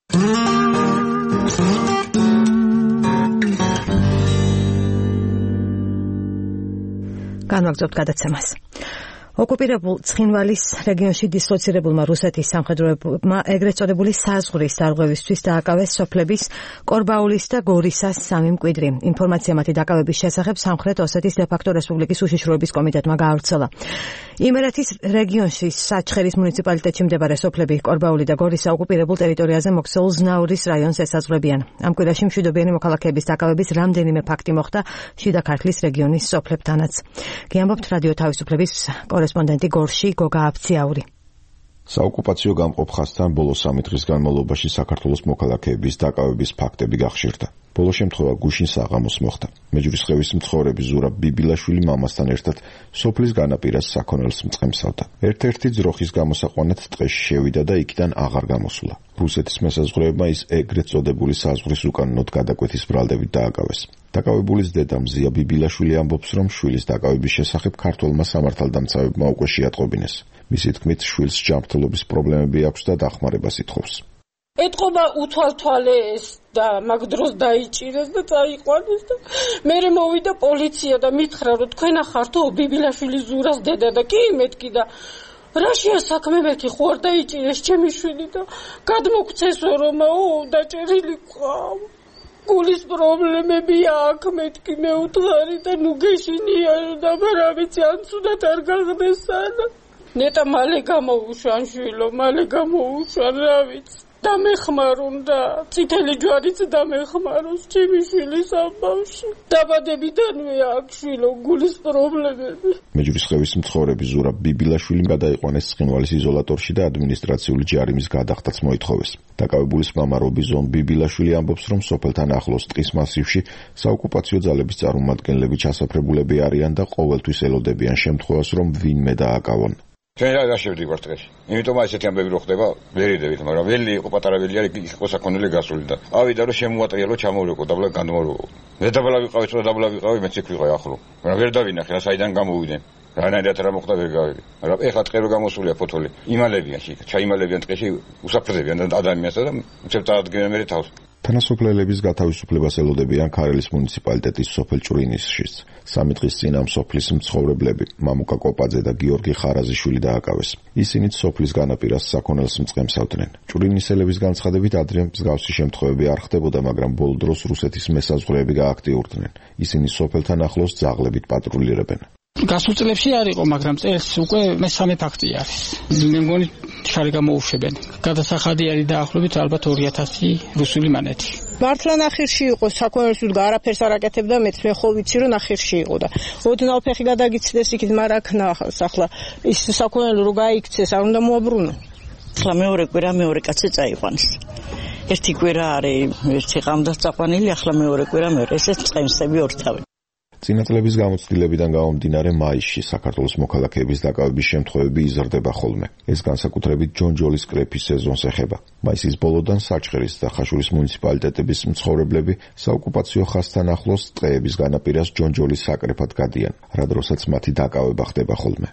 განვაგრძობთ გადაცემას. ოკუპირებულ ცხინვალის რეგიონში დისლოცირებულმა რუსეთის სამხედროებმა ეგრეთ წოდებული საზღვრის დარღვევისთვის დააკავეს სოფლების კორბაულის და გორისას 3 მკვიდრი. ინფორმაცია მათი დაკავების შესახებ სამხრეთ ოსეთის დე-ფაქტო რესპუბლიკის უშიშროების კომიტეტმა გაავრცელა. იმერეთის რეგიონში საჩხერის მუნიციპალიტეტში მდებარე სოფლები კორბაული და გორისა ოკუპირებულ ტერიტორიაზე მოქცეულ ზნაურის რაიონს ესაზღვრებიან. ამ კვირაში მშვიდობიანი მოქალაქეების დაკავების რამდენიმე ფაქტი მოხდა შიდა ქართლის რეგიონის სოფლებთანაც. გიამბობთ რადიო თავისუფლების კორესპონდენტი გორში გოგა აფციაური. საოკუპაციო გამყოფ ხაზთან ბოლო 3 დღის განმავლობაში საქართველოს მოქალაქეების დაკავების ფაქტები გახშირდა. ბოლო შემთხვევა გუშინ საღამოს მოხდა. მეჯვრისხევის მცხოვრები ზურაბ ბიბილაშვილი მამასთან ერთად სოფლის განაპირას საქონელს მწყემსავდა. ერთ-ერთი ძროხის გამოსაყვანად ტყეში შევიდა და იქიდან აღარ გამოსულა. რუსეთის მესაზღვრეებმა ის ეგრეთ წოდებული საზღვრის უკანონოდ გადაკვეთის ბრალდებით დააკავეს. დაკავებულის დედა მზია ბიბილაშვილი ამბობს, რომ შვილის დაკავების შესახებ ქართველმა სამართალდამცავებმა უკვე შეატყობინეს. მისი თქმით, შვილს ჯანმრთელობის პრობლემები აქვს და დახმარებას ითხოვს. ეთყობა უთვალთვალეს და მაგ დროს დაიჭირეს და წაიყვანეს და მერე მოვიდა პოლიცია და მითხრა, რომ თქვენ ახართო ბიბილაშვილის ზურას დედა და კი მეთქი და რაშია საქმე მეთქი ხო არ დაიჭირეს ჩემი შვილი და გადმოგცესო რომაო დაჭერილი ყავ. გულის პრობლემები აქვს მეთქი მე უთხარი და ნუ გეშინია და რა ვიცი ან ცუდად არ გახდეს სადა. ნეტა მალე გამოუშვან შვილო, მალე გამოუშვან რა ვიცი. დამეხმარონ და წითელი ჯვარიც დამეხმაროს ჩემი შვილის ამბავში. დაბადებიდანვე აქვს შვილო გულის პრობლემები. მეჯვრისხევის მცხოვრები ზურაბ ბიბილაშვილი გადაიყვანეს ცხინვალის იზოლატორში და ადმინისტრაციული ჯარიმის გადახდაც მოითხოვეს. დაკავებულის მამა რობიზონ ბიბილაშვილი ამბობს, რომ სოფელთან ახლოს ტყის მასივში საოკუპაციო ძალების წარმომადგენლები ჩასაფრებულები არიან და ყოველთვის ელოდებიან შემთხვევას, რომ ვინმე დააკავონ. ჩვენ რა შევდივართ დღეში. იმიტომ ესეთი ამბები რო ხდება, ვერ იდევით, მაგრამ ველი იყო პატარა ველი არის, იყო საქონელი გასული და ავიდა რომ შემოატრიალო, ჩამოვლეკო, დაბლა განმოროვო. მე დაბლა ვიყავი, ცოტა დაბლა ვიყავი, მეც იქ ვიყავი ახლო. მაგრამ ვერ დავინახე, რა საიდან გამოვიდნენ. რანაირად რა მოხდა ვერ გავიგე. მაგრამ ეხლა ტყე რო გამოსულია ფოთოლი, იმალებიან შე, ჩაიმალებიან ტყეში, უსაფრდებიან და ადამიანს და უცებ წაადგენენ მე თავს. თანასოფლელების გათავისუფლებას ელოდებიან ქარელის მუნიციპალიტეტის სოფელ ჭვრინისშიც. 3 დღის წინ ამ სოფლის მცხოვრებლები მამუკა კოპაძე და გიორგი ხარაზიშვილი დააკავეს. ისინიც სოფლის განაპირას საქონელს მწყემსავდნენ. ჭვრინისელების განცხადებით ადრე მსგავსი შემთხვევები არ ხდებოდა, მაგრამ ბოლო დროს რუსეთის მესაზღვრეები გააქტიურდნენ. ისინი სოფელთან ახლოს ძაღლებით პატრულირებენ. გასულ წლებში არ იყო, მაგრამ წელს უკვე მესამე ფაქტი არის. მე მგონი შარი გამოუშვებენ. გადასახადი არის დაახლოებით ალბათ 2000 რუსული მანეთი. მართლა ნახირში იყო, საქონელს უდგა არაფერს არ აკეთებდა, მეც მე ხო ვიცი რომ ნახირში იყო და ოდნავ ფეხი გადაგიცდეს იქით, მაგრამ აქ ნახავს ახლა ის საქონელი რო გაიქცეს, არ უნდა მოაბრუნო. ახლა მეორე კვირა მეორე კაცი წაიყვანეს. ერთი კვირა არის, ერთი ღამდა წაყვანილი, ახლა მეორე კვირა მეორე, ესეც წემსები ორთავი. წინაწლების გამოცდილებიდან გამომდინარე მაისში საქართველოს მოქალაქეების დაკავების შემთხვევები იზრდება ხოლმე. ეს განსაკუთრებით ჯონჯოლის კრეფის სეზონს ეხება. მაისის ბოლოდან საჩხერის და ხაშურის მუნიციპალიტეტების მცხოვრებლები საოკუპაციო ხაზთან ახლოს ტყეების განაპირას ჯონჯოლის საკრეფად გადიან, რა დროსაც მათი დაკავება ხდება ხოლმე.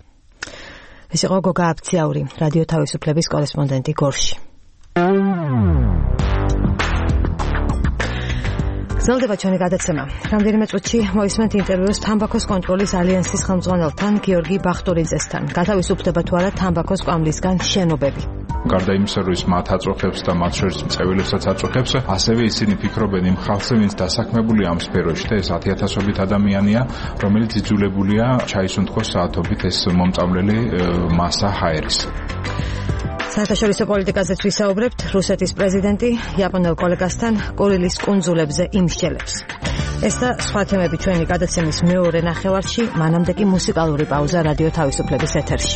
ეს იყო გოგა აფციაური, რადიო თავისუფლების კორესპონდენტი გორში. გრძელდება ჩვენი გადაცემა. რამდენიმე წუთში მოისმენთ ინტერვიუს თამბაქოს კონტროლის ალიანსის ხელმძღვანელთან გიორგი ბახტურიძესთან. გათავისუფლდება თუ არა თამბაქოს კვამლისგან შენობები. გარდა იმისა, რომ ის მათ აწუხებს და მათ შორის მწევილებსაც აწუხებს, ასევე ისინი ფიქრობენ იმ ხალხზე, ვინც დასაქმებულია ამ სფეროში და ეს 10,000-ობით ადამიანია, რომელიც იძულებულია ჩაისუნთქოს საათობით ეს მომწამლელი მასა ჰაერის. საერთაშორისო პოლიტიკაზეც ვისაუბრებთ. რუსეთის პრეზიდენტი იაპონელ კოლეგასთან კურილის კუნძულებზე იმსჯელებს. ეს და სხვა თემები ჩვენი გადაცემის მეორე ნახევარში, მანამდე კი მუსიკალური პაუზა რადიო თავისუფლების ეთერში.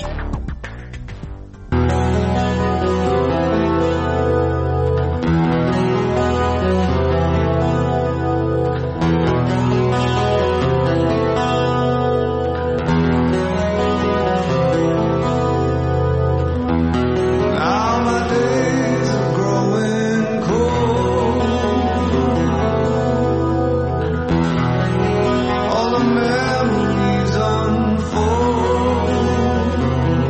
All the memories unfold.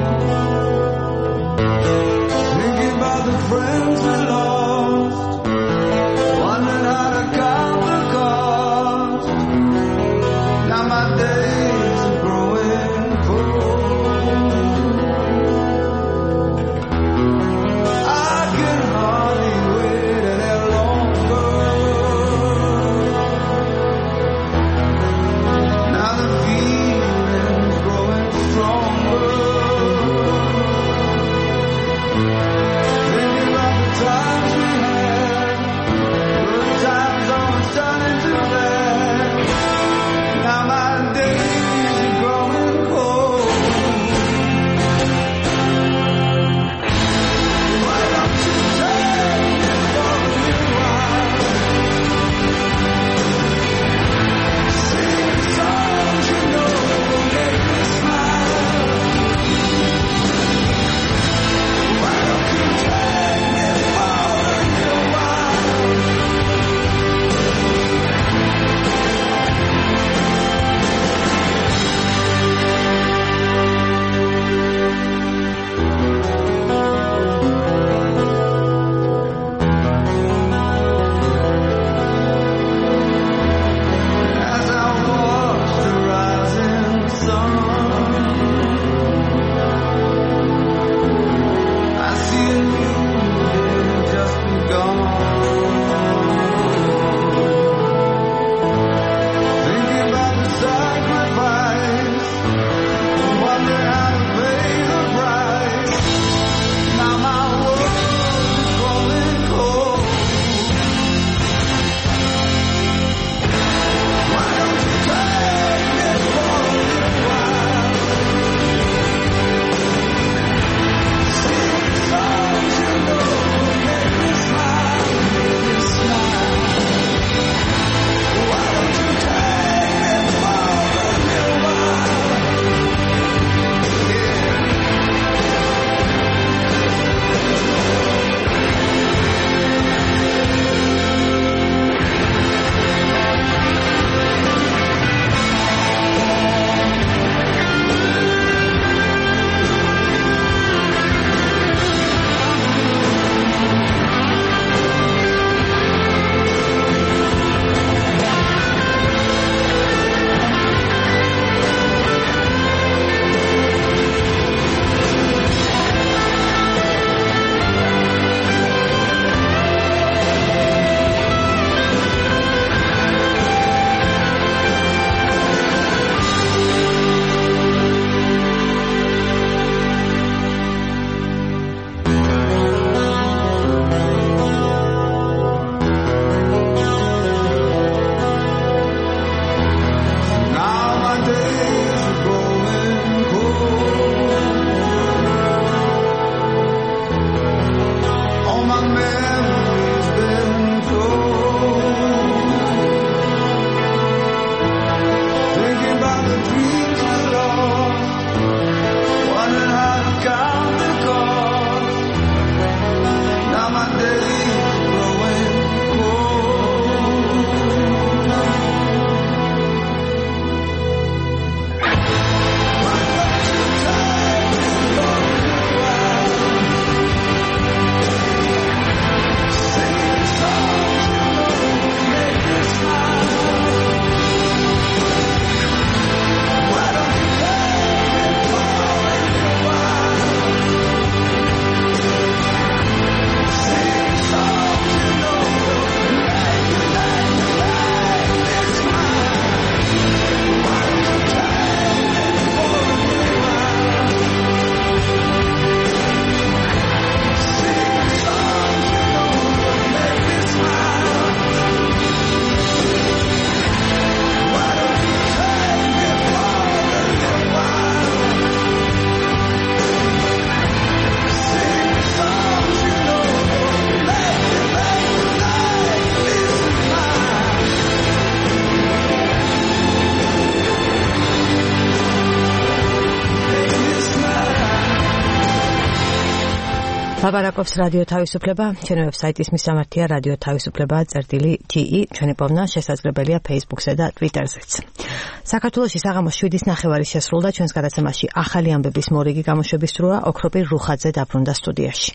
ლაპარაკობს რადიო თავისუფლება, ჩვენი ვებსაიტის მისამართია რადიო თავისუფლება.ge, ჩვენი პოვნა შესაძლებელია Facebook-ზე და Twitter-ზეც. საქართველოში საღამოს 7:30 შესრულდა, ჩვენს გადაცემაში ახალი ამბების მორიგი გამოშვების დროა. ოქროპირ რუხაძე დაბრუნდა სტუდიაში.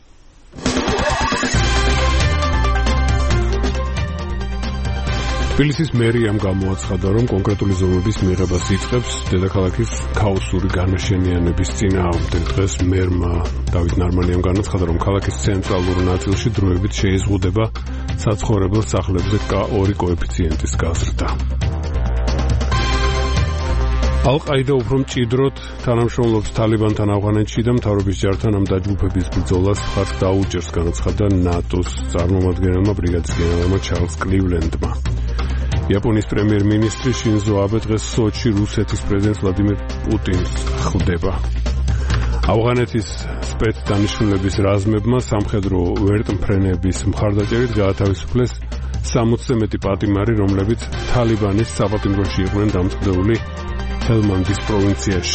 თბილისის მერიამ გამოაცხადა, რომ კონკრეტული ზომების მიღებას იწყებს დედაქალაქის ქაოსური განაშენიანების წინააღმდეგ. დღეს მერმა დავით ნარმანიამ განაცხადა, რომ ქალაქის ცენტრალურ ნაწილში დროებით შეიზღუდება საცხოვრებელ სახლებზე K2 კოეფიციენტის გაზრდა. ალ-ყაიდა უფრო მჭიდროდ თანამშრომლობს თალიბანთან ავღანეთში და მთავრობის ჯართან ამ დაჯგუფების ბრძოლას მხარს დაუჭერს, განაცხადა ნატოს წარმომადგენელმა ბრიგადის გენერალმა ჩარლზ კლივლენდმა. იაპონიის პრემიერ-მინისტრი შინზო აბე დღეს სოჩში რუსეთის პრეზიდენტ ვლადიმირ პუტინს ხვდება. ავღანეთის სპეცდანიშნულების რაზმებმა სამხედრო ვერტმფრენების მხარდაჭერით გაათავისუფლეს 60-ზე მეტი პატიმარი, რომლებიც თალიბანის საპატიმროში იყვნენ დამწყდეული ჰელმანდის პროვინციაში.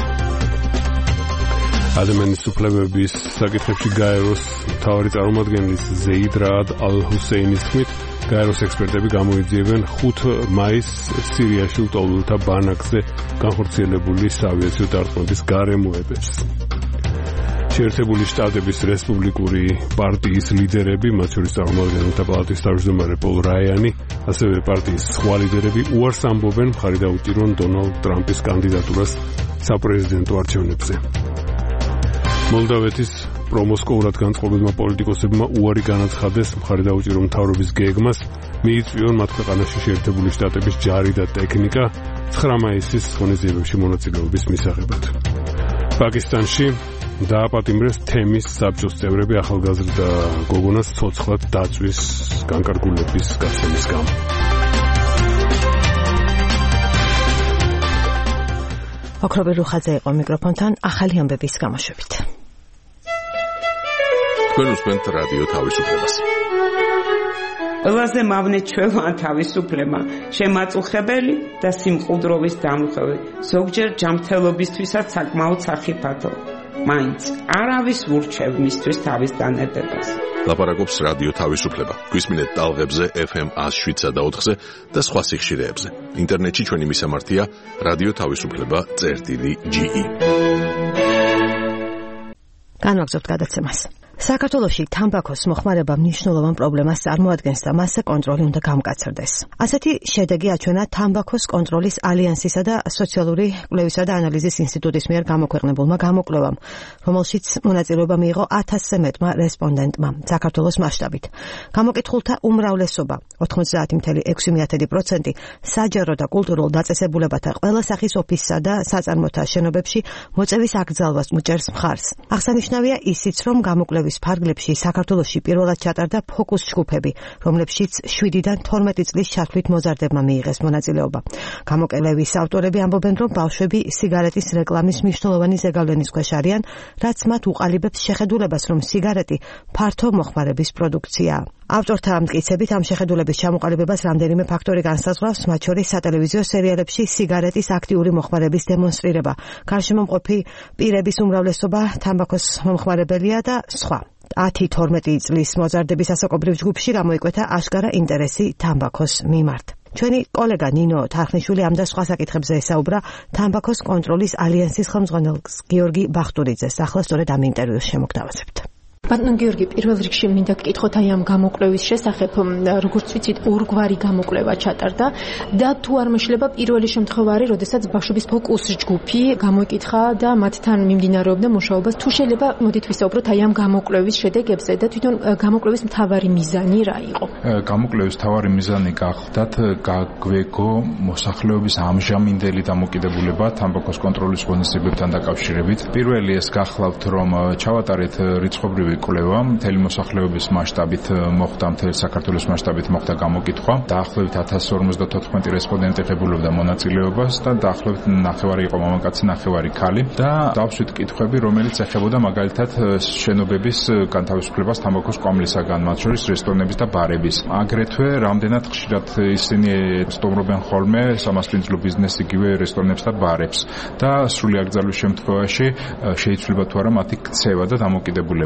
ადამიანის უფლებების საკითხებში გაეროს მთავარი წარმომადგენლის ზეიდ რაად ალ-ჰუსეინის თქმით, გაეროს ექსპერტები გამოიძიებენ 5 მაისს სირიაში ლტოლვილთა ბანაკზე განხორციელებული საავიაციო დარტყმების გარემოებებს. შეერთებული შტატების რესპუბლიკური პარტიის ლიდერები, მათ შორის წარმომადგენელთა პალატის თავმჯდომარე პოლ რაიანი, ასევე პარტიის სხვა ლიდერები უარს ამბობენ მხარი დაუჭირონ დონალდ ტრამპის კანდიდატურას საპრეზიდენტო არჩევნებზე. მოლდავეთის პრომოსკოურად განწყობილმა პოლიტიკოსებმა უარი განაცხადეს მხარი დაუჭირო მთავრობის გეგმას მიიწვიონ მათ ქვეყანაში შეერთებული შტატების ჯარი და ტექნიკა 9 მაისის ღონისძიებებში მონაწილეობის მისაღებად. პაკისტანში დააპატიმრეს თემის საბჭოს წევრები ახალგაზრდა გოგონას ცოცხლად დაწვის განკარგულების გაცემის გამო. ოქროპირ რუხაძე იყო მიკროფონთან ახალი ამბების გამოშვებით. თქვენ უსმენთ რადიო თავისუფლებას. ყველაზე მავნე ჩვეულა თავისუფლება, შემაწუხებელი და სიმყუდროვის დამხევი, ზოგჯერ ჯანმრთელობისთვისაც საკმაოდ სახიფათო. მაინც არავის ურჩევ მისთვის თავის დანებებას. ლაპარაკობს რადიო თავისუფლება. გვისმინეთ ტალღებზე FM 107.4-ზე და სხვა სიხშირეებზე. ინტერნეტში ჩვენი მისამართია რადიო თავისუფლება.ge. განვაგრძობთ გადაცემას. საქართველოში თამბაქოს მოხმარება მნიშვნელოვან პრობლემას წარმოადგენს და მასზე კონტროლი უნდა გამკაცრდეს. ასეთი შედეგი აჩვენა თამბაქოს კონტროლის ალიანსისა და სოციალური კვლევისა და ანალიზის ინსტიტუტის მიერ გამოქვეყნებულმა გამოკვლევამ, რომელშიც მონაწილეობა მიიღო 1000-ზე მეტმა რესპონდენტმა საქართველოს მასშტაბით. გამოკითხულთა უმრავლესობა 90.6% საჯარო და კულტურულ დაწესებულებათა ყველა სახის ოფისსა და საწარმოთა შენობებში მოწევის აკრძალვას უჭერს მხარს. აღსანიშნავია ისიც, რომ გამოკვლევის ფარგლებში საქართველოში პირველად ჩატარდა ფოკუს ჯგუფები, რომლებშიც 7-დან 12 წლის ჩათვლით მოზარდებმა მიიღეს მონაწილეობა. გამოკვლევის ავტორები ამბობენ, რომ ბავშვები სიგარეტის რეკლამის მნიშვნელოვანი ზეგავლენის ქვეშ არიან, რაც მათ უყალიბებს შეხედულებას, რომ სიგარეტი ფართო მოხმარების პროდუქციაა. ავტორთა ამტკიცებით ამ შეხედულების ჩამოყალიბებას რამდენიმე ფაქტორი განსაზღვრავს, მათ შორის სატელევიზიო სერიალებში სიგარეტის აქტიური მოხმარების დემონსტრირება, გარშემომყოფი პირების უმრავლესობა თამბაქოს მომხმარებელია და სხვა. 10-12 წლის მოზარდების ასაკობრივ ჯგუფში გამოიკვეთა აშკარა ინტერესი თამბაქოს მიმართ. ჩვენი კოლეგა ნინო თარხნიშვილი ამ და სხვა საკითხებზე ესაუბრა თამბაქოს კონტროლის ალიანსის ხელმძღვანელს გიორგი ბახტურიძეს. ახლა სწორედ ამ ინტერვიუს შემოგთავაზებთ. ბატონო გიორგი, პირველ რიგში მინდა გკითხოთ აი ამ გამოკვლევის შესახებ, როგორც ვიცით, ორგვარი გამოკვლევა ჩატარდა და თუ არ მეშლება პირველი შემთხვევა არის, როდესაც ბავშვების ფოკუს ჯგუფი გამოიკითხა და მათთან მიმდინარეობდა მუშაობა. თუ შეიძლება მოდით ვისაუბროთ აი ამ გამოკვლევის შედეგებზე და თვითონ გამოკვლევის მთავარი მიზანი რა იყო? გამოკვლევის მთავარი მიზანი გახლდათ გაგვეგო მოსახლეობის ამჟამინდელი დამოკიდებულება თამბაქოს კონტროლის ღონისძიებებთან დაკავშირებით. პირველი ეს გახლავთ, რომ ჩავატარეთ რიცხობრივი კვლევა მთელი მოსახლეობის მასშტაბით მოხდა, მთელი საქართველოს მასშტაბით მოხდა გამოკითხვა. დაახლოებით 1054 რესპონდენტი ღებულობდა მონაწილეობას და დაახლოებით 9 იყო მამაკაცი, 9 ქალი და დავსვით კითხვები, რომელიც ეხებოდა მაგალითად შენობების განთავისუფლებას თამბაქოს კვამლისაგან, მათ შორის რესტორნების და ბარების. აგრეთვე რამდენად ხშირად ისინი სტუმრობენ ხოლმე სამასპინძლო ბიზნესს, იგივე რესტორნებს და ბარებს და სრული აკრძალვის შემთხვევაში შეიძლება თუ არა მათი ქცევა და დამოკიდებულება.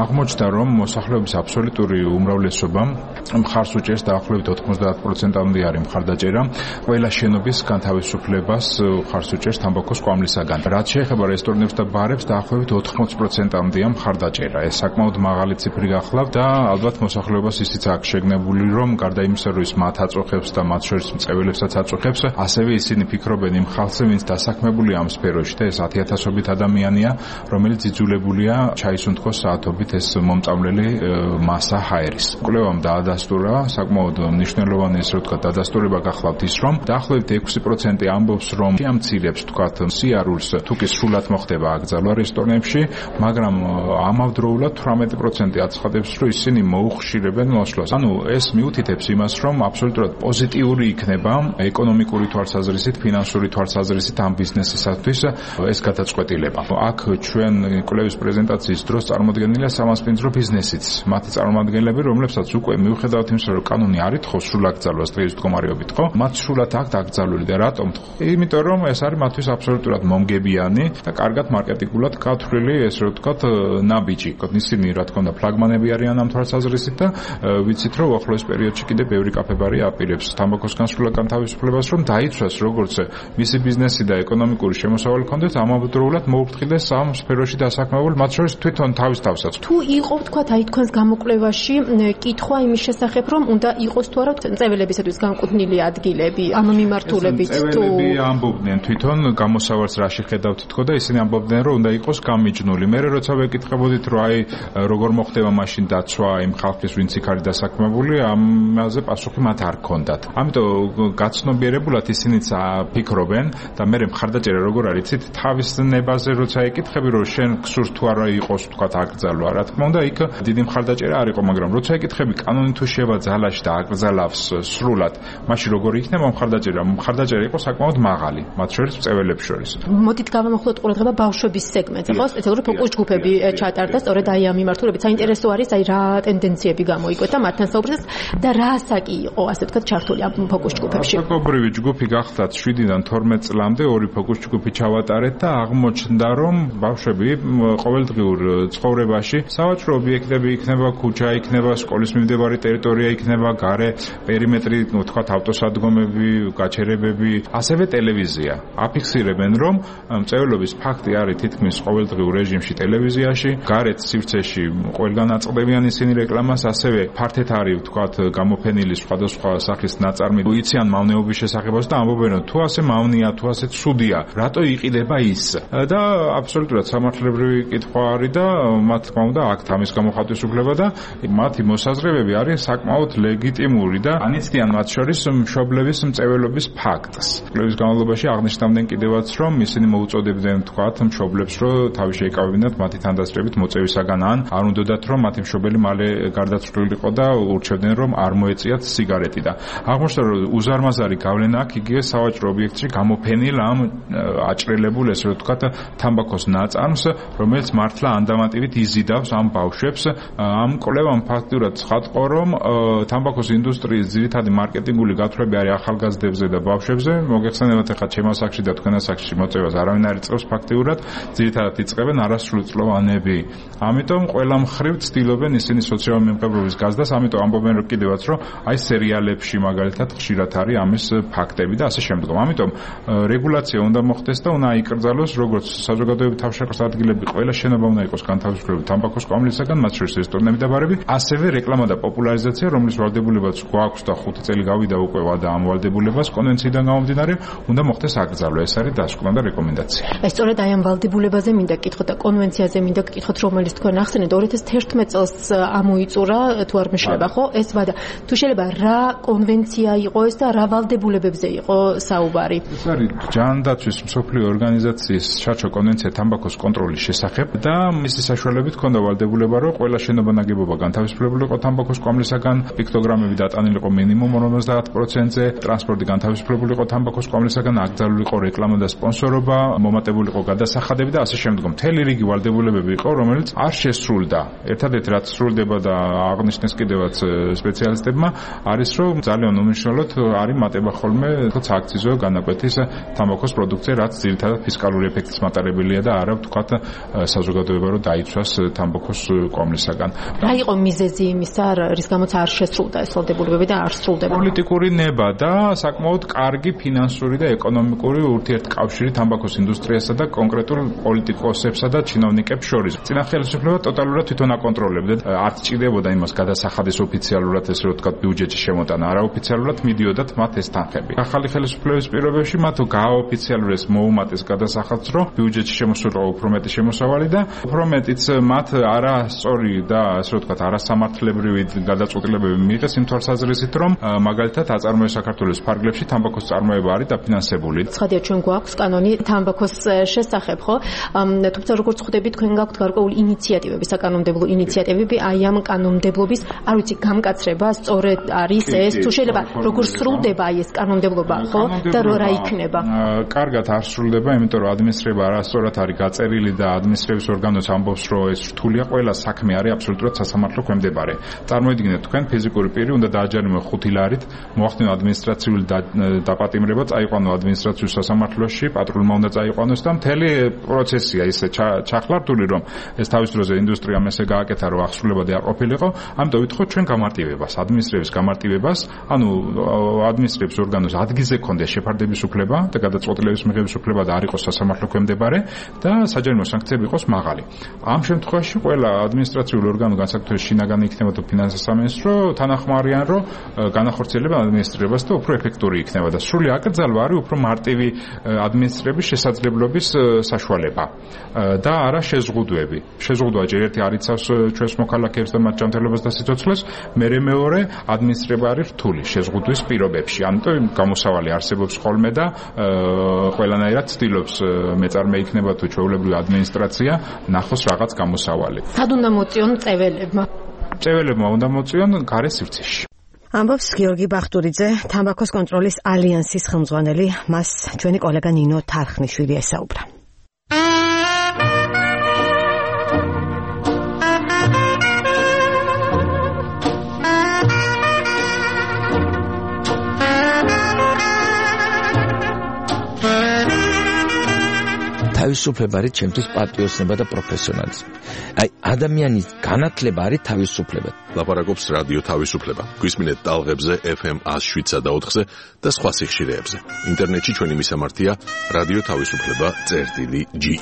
აღმოჩნდა, რომ მოსახლეობის აბსოლუტური უმრავლესობა მხარს უჭერს დაახლოებით 90%-ამდე არის მხარდაჭერა ყველა შენობის განთავისუფლებას მხარს უჭერს თამბაქოს კვამლისაგან. რაც შეეხება რესტორნებს და ბარებს, დაახლოებით 80%-ამდეა მხარდაჭერა. ეს საკმაოდ მაღალი ციფრი გახლავთ და ალბათ მოსახლეობას ისიც აქვს შეგნებული, რომ გარდა იმისა, რომ ის მათ აწუხებს და მათ შორის მწეველებსაც აწუხებს, ასევე ისინი ფიქრობენ იმ ხალხზე, ვინც დასაქმებულია ამ სფეროში და ეს 10,000-ობით ადამიანია, რომელიც იძულებულია ჩაისუნთქოს საათობით ეს მომწავლელი მასა ჰაერის. კვლევამ დაადასტურა, საკმაოდ მნიშვნელოვანი ესე ვთქვათ, დადასტურება გახლავთ ის, რომ დაახლოებით 6% ამბობს, რომ შეამცირებს ვთქვათ სიარულს, თუ კი სრულად მოხდება აკრძალვა რესტორნებში, მაგრამ ამავდროულად 18% აცხადებს, რომ ისინი მოუხშირებენ მოსვლას. ანუ ეს მიუთითებს იმას, რომ აბსოლუტურად პოზიტიური იქნება ეკონომიკური თვალსაზრისით, ფინანსური თვალსაზრისით ამ ბიზნესისათვის ეს გადაწყვეტილება. აქ ჩვენ კვლევის პრეზენტაციის დროს წარმოდგენილია სამასპინძრო ბიზნესიც, მათი წარმომადგენლები, რომლებსაც უკვე მიუხედავად იმისა, რომ კანონი არ ითხოვს სრულ აკრძალვას დღის მდგომარეობით, ხო? მათ სრულად აქვთ აკრძალული და რატომ? იმიტომ რომ ეს არის მათთვის აბსოლუტურად მომგებიანი და კარგად მარკეტინგულად გათვლილი, ესე ვთქვათ, ნაბიჯი. ისინი რა თქმა უნდა ფლაგმანები არიან ამ თვალსაზრისით და ვიცით, რომ ახლოს პერიოდში კიდე ბევრი კაფე-ბარი აპირებს თამბაქოსგან სრულად განთავისუფლებას, რომ დაიცვას როგორც მისი ბიზნესი და ეკონომიკური შემოსავალი ქონდეს, ამავდროულად მოუფრთხილდეს ამ სფეროში დასაქმებულ, მათ შორის თვითონ თავის თავსაც. თუ იყო ვთქვათ, აი თქვენს გამოკვლევაში კითხვა იმის შესახებ, რომ უნდა იყოს თუ არა მწეველებისათვის განკუთვნილი ადგილები ამ მიმართულებით თუ მწეველები ამბობდნენ თვითონ გამოსავალს რაში ხედავთ თქო და ისინი ამბობდნენ, რომ უნდა იყოს გამიჯნული. მე როცა ვეკითხებოდით, რომ აი როგორ მოხდება მაშინ დაცვა იმ ხალხის, ვინც იქ არის დასაქმებული, ამაზე პასუხი მათ არ ჰქონდათ. ამიტომ გაცნობიერებულად ისინიც ფიქრობენ და მე მხარდაჭერა როგორ არის, იცით, თავის ნებაზე როცა ეკითხები, რომ შენ გსურს თუ არა იყოს თქვა აკრძალვა, რა თქმა უნდა, იქ დიდი მხარდაჭერა არ იყო, მაგრამ როცა ეკითხები კანონი თუ შევა ძალაში და აკრძალავს სრულად, მაშინ როგორი იქნება მხარდაჭერა? მხარდაჭერა იყო საკმაოდ მაღალი, მათ შორის მწეველებს შორის. მოდით გავამახვილოთ ყურადღება ბავშვების სეგმენტზე, ხო? სპეციალური ფოკუს ჯგუფები ჩატარდა სწორედ აი ამ მიმართულებით. საინტერესო არის აი რა ტენდენციები გამოიკვეთა მათთან საუბრისას და რა ასაკი იყო, ასე ვთქვათ, ჩართული ამ ფოკუს ჯგუფებში. საკობრივი ჯგუფი გახდათ 7-დან 12 წლამდე, ორი ფოკუს ჯგუფი ჩავატარეთ და აღმოჩნდა, რომ ბავშვები ყოველდღიურ ცხოვრებაში სავაჭრო ობიექტები იქნება, ქუჩა იქნება, სკოლის მიმდებარე ტერიტორია იქნება, გარე პერიმეტრი, ვთქვათ, ავტოსადგომები, გაჩერებები, ასევე ტელევიზია. აფიქსირებენ, რომ მწეველობის ფაქტი არის თითქმის ყოველდღიურ რეჟიმში ტელევიზიაში, გარეთ სივრცეში ყველგან აწყდებიან ისინი რეკლამას, ასევე ფართეთ არის, ვთქვათ, გამოფენილი სხვადასხვა სახის ნაწარმი იციან მავნეობის შესახებაც და ამბობენ, რომ თუ ასე მავნია, თუ ასე ცუდია, რატო იყიდება ის? და აბსოლუტურად სამართლებრივი კითხვა არის და მათ თქმა უნდა აქვთ ამის გამოხატვის უფლება და მათი მოსაზრებები არის საკმაოდ ლეგიტიმური და ანიცდიან მათ შორის მშობლების მწეველობის ფაქტს. კვლევის განმავლობაში აღნიშნავდნენ კიდევაც, რომ ისინი მოუწოდებდნენ თქვათ მშობლებს, რომ თავი შეიკავებინათ მათი თანდასწრებით მოწევისაგან ან არ უნდათ, რომ მათი მშობელი მალე გარდაცვლილიყო და ურჩევდნენ, რომ არ მოეწიათ სიგარეტი და აღმოჩნდა, რომ უზარმაზარი გავლენა აქვს იგივე სავაჭრო ობიექტში გამოფენილ ამ აჭრელებულ, ესე ვთქვათ, თამბაქოს ნაწარმს, რომელიც მართლა ანდამატივით იზიდავს ამ ბავშვებს. ამ კვლევამ ფაქტურად ცხადყო, რომ თამბაქოს ინდუსტრიის ძირითადი მარკეტინგული გათვლები არის ახალგაზრდებზე და ბავშვებზე. მოგეხსენებათ, ახლა ჩემ ასაკში და თქვენ ასაკში მოწევას არავინ არ იწყებს ფაქტიურად, ძირითადად იწყებენ არასრულწლოვანები. ამიტომ ყველა მხრივ ცდილობენ ისინი სოციალური მიმღებლობის გაზრდას, ამიტომ ამბობენ რომ კიდევაც, რომ აი სერიალებში მაგალითად ხშირად არის ამის ფაქტები და ასე შემდეგ. ამიტომ რეგულაცია უნდა მოხდეს და უნდა აიკრძალოს როგორც საზოგადოებრივი თავშეყრის ადგილები, ყველა შენობა უნდა იყოს განთავისუფლებული თამბაქოს კვამლისაგან, მათ შორის რესტორნები და ბარები, ასევე რეკლამა და პოპულარიზაცია, რომლის ვალდებულებაც გვაქვს და 5 წელი გავიდა უკვე და ამ ვალდებულებას კონვენციიდან გამომდინარე, უნდა მოხდეს აკრძალვა. ეს არის დასკვნა და რეკომენდაცია. ეს სწორედ აი ამ ვალდებულებაზე მინდა გკითხოთ და კონვენციაზე მინდა გკითხოთ, რომელიც თქვენ ახსენეთ 2011 წელს ამოიწურა, თუ არ მეშლება, ხო? ეს ვადა. თუ შეიძლება რა კონვენცია იყო ეს და რა ვალდებულებებზე იყო საუბარი? ეს არის ჯანდაცვის მსოფლიო ორგანიზაციის შარჩო კონვენცია თამბაქოს კონტროლის შესახებ და მისი საშუალებით ჰქონდა ვალდებულება, რომ ყველა შენობა ნაგებობა განთავისუფლებული იყო თამბაქოს კვამლისაგან, პიქტოგრამები დატანილი იყო მინიმუმ 50%-ზე, ტრანსპორტი განთავისუფლებული იყო თამბაქოს კვამლისაგან, აკრძალული იყო რეკლამა და სპონსორობა, მომატებული იყო გადასახადები და ასე შემდეგ. მთელი რიგი ვალდებულებები იყო, რომელიც არ შესრულდა. ერთადერთი რაც სრულდება და აღნიშნეს კიდევაც სპეციალისტებმა, არის რომ ძალიან უმნიშვნელოდ არის მატება ხოლმე სააქციზო განაკვეთის თამბაქოს პროდუქცია, რაც ძირითადად ფისკალური ეფექტის მატარებელია და არა ვთქვათ საზოგადოება რომ დაიცვას თამბაქოს კვამლისაგან. რა იყო მიზეზი იმისა, რის გამოც არ შესრულდა ეს ვალდებულებები და არ სრულდება? პოლიტიკური ნება და საკმაოდ კარგი ფინანსური და ეკონომიკური ურთიერთკავშირი თამბაქოს ინდუსტრიასა და კონკრეტულ პოლიტიკოსებსა და ჩინოვნიკებს შორის. წინა ხელისუფლება ტოტალურად თვითონ აკონტროლებდა. არც ჭირდებოდა იმას გადასახადის ოფიციალურად ესე რომ თქვა ბიუჯეტში შემოტანა, არაოფიციალურად მიდიოდათ მათ ეს თანხები. ახალი ხელისუფლების პირობებში მათ გააოფიციალურეს მოუმატეს გადასახადს, რომ ბიუჯეტში შემოსულიყო უფრო მეტი შემოსავალი და უფრო მეტიც მათ არასწორი და ასე რომ თქვა არასამართლებრივი გადაწყვეტილებები მიიღეს იმ თვალსაზრისით, რომ მაგალითად აწარმოეს საქართველოს ფარგლებში თამბაქოს წარმოება არის დაფინანსებული. ცხადია, ჩვენ გვაქვს კანონი თამბაქოს შესახებ, ხო? თუმცა როგორც ხვდები, თქვენ გაქვთ გარკვეული ინიციატივები, საკანონმდებლო ინიციატივები, აი ამ კანონმდებლობის, არ ვიცი, გამკაცრება სწორედ არის ეს, თუ შეიძლება როგორ სრულდება აი ეს კანონმდებლობა, ხო? და რა იქნება? კარგად არ სრულდება, იმიტომ რომ ადმინისტრება არასწორად არის გაწერილი და ადმინისტრების ორგანოც ამბობს, რომ ეს რთულია, ყველა საქმე არის აბსოლუტურად სასამართლო ქვემდებარე. წარმოიდგინეთ, თქვენ ფიზიკური პირი უნდა დააჯერიმო 5 ლარით, მოახდინო ადმინისტრაციული დაპატიმრება, წაიყვანო ადმინისტრაციულ სასამართლოში, პატრულმა უნდა წაიყვანოს და მთელი პროცესია ისე ჩახლართული, რომ ეს თავის დროზე ინდუსტრიამ ესე გააკეთა, რომ აღსრულებადი არ ყოფილიყო, ამიტომ ვითხოვთ ჩვენ გამარტივებას, ადმინისტრების გამარტივებას, ანუ ადმინისტრების ორგანოს ადგილზე ქონდეს შეფარდების უფლება და გადაწყვეტილების მიღების უფლება და არ იყოს სასამართლო ქვემდებარე და საჯარიმო სანქციები იყოს მაღალი. ამ შემთხვევაში ყველა ადმინისტრაციული ორგანო განსაკუთრებით შინაგანი იქნება თუ ფინანსთა სამინისტრო თანახმარიან, რომ განახორციელება ადმინისტრებას და უფრო ეფექტური იქნება და სრული აკრძალვა არის უფრო მარტივი ადმინისტრების შესაძლებლობის საშუალება და არა შეზღუდვები. შეზღუდვა ჯერ ერთი არ იცავს ჩვენს მოქალაქეებს და მათ ჯანმრთელობას და სიცოცხლეს, მეორე ადმინისტრება არის რთული შეზღუდვის პირობებში. ამიტომ გამოსავალი არსებობს ხოლმე და ყველანაირად ცდილობს მეწარმე იქნება თუ ჩვეულებრივი ადმინისტრაცია ნახოს რაღაც გამოსავალი. სად უნდა მოწიონ წეველებმა? წეველებმა უნდა მოწიონ გარე სივრცეში. ამბობს გიორგი ბახტურიძე, თამბაქოს კონტროლის ალიანსის ხელმძღვანელი, მას ჩვენი კოლეგა ნინო თარხნიშვილი ესაუბრა. თავისუფლება არის ჩემთვის პატრიოტიზმი და პროფესიონალიზმი. აი ადამიანის განათლება არის თავისუფლება. ლაპარაკობს რადიო თავისუფლება. გვისმინეთ ტალღებზე FM 107.4-ზე და სხვა სიხშირეებზე. ინტერნეტში ჩვენი მისამართია რადიო თავისუფლება.ge.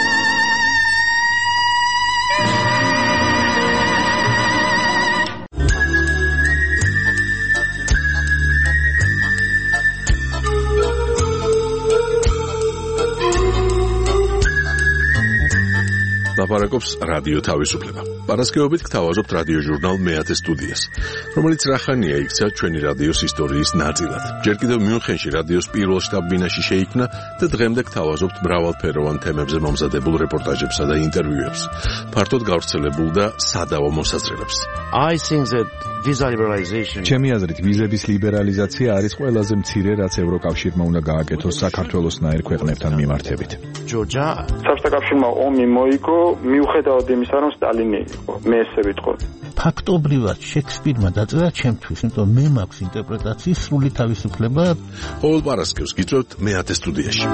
ლაპარაკობს რადიო თავისუფლება. პარასკევობით გთავაზობთ რადიო ჟურნალ მეათე სტუდიას, რომელიც რახანია იქცა ჩვენი რადიოს ისტორიის ნაწილად. ჯერ კიდევ მიუნხენში რადიოს პირველ შტაბ-ბინაში შეიქმნა და დღემდე გთავაზობთ მრავალფეროვან თემებზე მომზადებულ რეპორტაჟებსა და ინტერვიუებს, ფართოდ გავრცელებულ და სადავო მოსაზრებებს. I think that visa liberalization. ჩემი აზრით, ვიზების ლიბერალიზაცია არის ყველაზე მცირე, რაც ევროკავშირმა უნდა გააკეთოს საქართველოსნაირ ქვეყნებთან მიმართებით. Georgia. საბჭოთა კავშირმა ომი მოიგო, მიუხედავად იმისა, რომ სტალინი იყო. მე ესე ვიტყოდი. ფაქტობრივად შექსპირმა დაწერა ჩემთვის, იმიტომ მე მაქვს ინტერპრეტაციის სრული თავისუფლება. ყოველ პარასკევს გიწევთ მეათე სტუდიაში.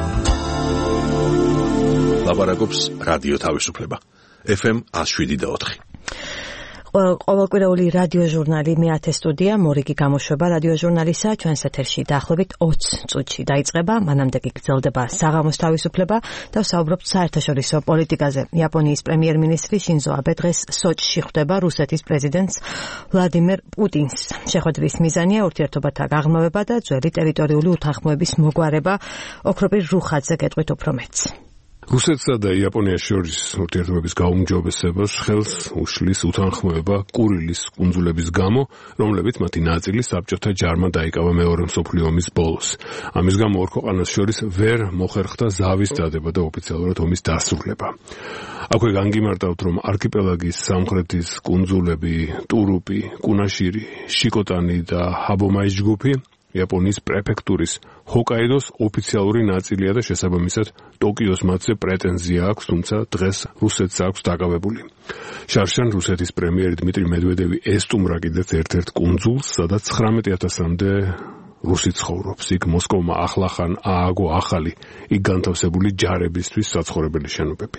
ლაპარაკობს რადიო თავისუფლება. FM 107.4. ყოველკვირეული რადიო ჟურნალი მეათე სტუდია, მორიგი გამოშვება რადიო ჟურნალისა ჩვენს ეთერში დაახლოებით 20 წუთში დაიწყება, მანამდე კი გრძელდება საღამოს თავისუფლება და ვსაუბრობთ საერთაშორისო პოლიტიკაზე. იაპონიის პრემიერ-მინისტრი შინზო აბე დღეს სოჭში ხვდება რუსეთის პრეზიდენტს ვლადიმერ პუტინს. შეხვედრის მიზანია ურთიერთობათა გაღრმავება და ძველი ტერიტორიული უთანხმოების მოგვარება. ოქროპირ რუხაძე გეტყვით უფრო მეტს. რუსეთსა და იაპონიას შორის ურთიერთობების გაუმჯობესებას ხელს უშლის უთანხმოება კურილის კუნძულების გამო, რომლებიც მათი ნაწილი საბჭოთა ჯარმა დაიკავა მეორე მსოფლიო ომის ბოლოს. ამის გამო ორ ქვეყანას შორის ვერ მოხერხდა ზავის დადება და ოფიციალურად ომის დასრულება. აქვე განგიმარტავთ, რომ არქიპელაგის სამხრეთის კუნძულები ტურუპი, კუნაშირი, შიკოტანი და ჰაბომაის ჯგუფი იაპონიის პრეფექტურის ჰოკაიდოს ოფიციალური ნაწილია და შესაბამისად ტოკიოს მათზე პრეტენზია აქვს, თუმცა დღეს რუსეთს აქვს დაკავებული. შარშან რუსეთის პრემიერი დმიტრი მედვედევი ესტუმრა კიდეც ერთ-ერთ კუნძულს, სადაც 19,000-მდე რუსი ცხოვრობს. იქ მოსკოვმა ახლახან ააგო ახალი, იქ განთავსებული ჯარებისთვის საცხოვრებელი შენობები.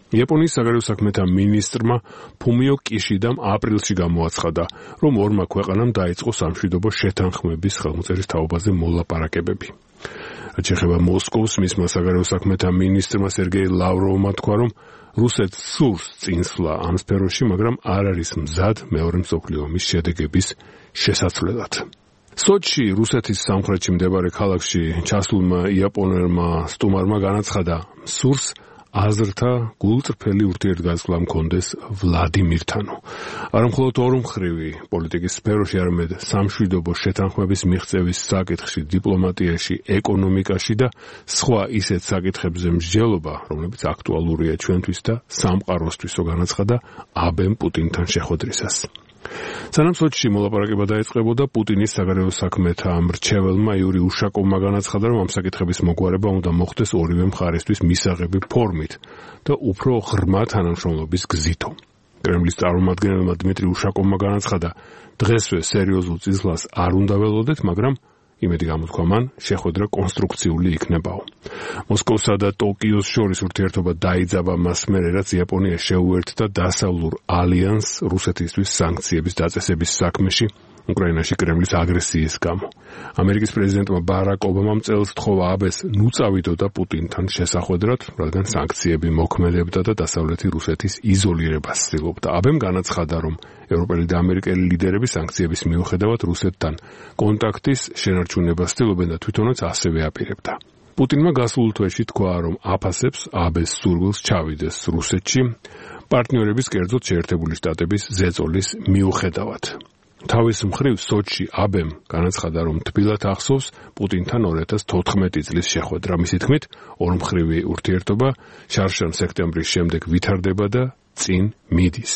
იაპონიის საგარეო საქმეთა მინისტრმა ფუმიო კიშიდამ აპრილში გამოაცხადა, რომ ორმა ქვეყანამ დაიწყო სამშვიდობო შეთანხმების ხელმოწერის თაობაზე მოლაპარაკებები. რაც ეხება მოსკოვს, მისმა საგარეო საქმეთა მინისტრმა სერგეი ლავროვმა თქვა, რომ რუსეთს სურს წინსვლა ამ სფეროში, მაგრამ არ არის მზად მეორე მსოფლიო ომის შედეგების შესაცვლელად. სოჩში, რუსეთის სამხრეთში მდებარე ქალაქში ჩასულმა იაპონელმა სტუმარმა განაცხადა, სურს აზრთა გულწრფელი ურთიერთგაზრდა მქონდეს ვლადიმირთანო. არამხოლოდ ორმხრივი პოლიტიკის სფეროში, არამედ სამშვიდობო შეთანხმების მიღწევის საკითხში, დიპლომატიაში, ეკონომიკაში და სხვა ისეთ საკითხებზე მსჯელობა, რომლებიც აქტუალურია ჩვენთვის და სამყაროსთვისო, განაცხადა აბემ პუტინთან შეხვედრისას. სანამ სოჩში მოლაპარაკება დაიწყებოდა, პუტინის საგარეო საქმეთა მრჩეველმა იური უშაკოვმა განაცხადა, რომ ამ საკითხების მოგვარება უნდა მოხდეს ორივე მხარესთვის მისაღები ფორმით და უფრო ღრმა თანამშრომლობის გზითო. კრემლის წარმომადგენელმა დმიტრი უშაკოვმა განაცხადა, დღესვე სერიოზულ წინსვლას არ უნდა ველოდეთ, მაგრამ იმედი გამოთქვა მან, შეხვედრა კონსტრუქციული იქნებაო. მოსკოვსა და ტოკიოს შორის ურთიერთობა დაიძაბა მას მერე, რაც იაპონია შეუერთდა დასავლურ ალიანსს რუსეთისთვის სანქციების დაწესების საქმეში, უკრაინაში კრემლის აგრესიის გამო. ამერიკის პრეზიდენტმა ბარაკ ობამამ წელს თხოვა აბეს ნუ წავიდოდა პუტინთან შესახვედრად, რადგან სანქციები მოქმედებდა და დასავლეთი რუსეთის იზოლირებას ცდილობდა. აბემ განაცხადა, რომ ევროპელი და ამერიკელი ლიდერები სანქციების მიუხედავად რუსეთთან კონტაქტის შენარჩუნებას ცდილობენ და თვითონაც ასევე აპირებდა. პუტინმა გასულ თვეში თქვა, რომ აფასებს აბეს სურვილს ჩავიდეს რუსეთში პარტნიორების, კერძოდ შეერთებული შტატების ზეწოლის მიუხედავად. თავის მხრივ სოჩში აბემ განაცხადა, რომ თბილად ახსოვს პუტინთან 2014 წლის შეხვედრა. მისი თქმით, ორმხრივი ურთიერთობა შარშან სექტემბრის შემდეგ ვითარდება და წინ მიდის.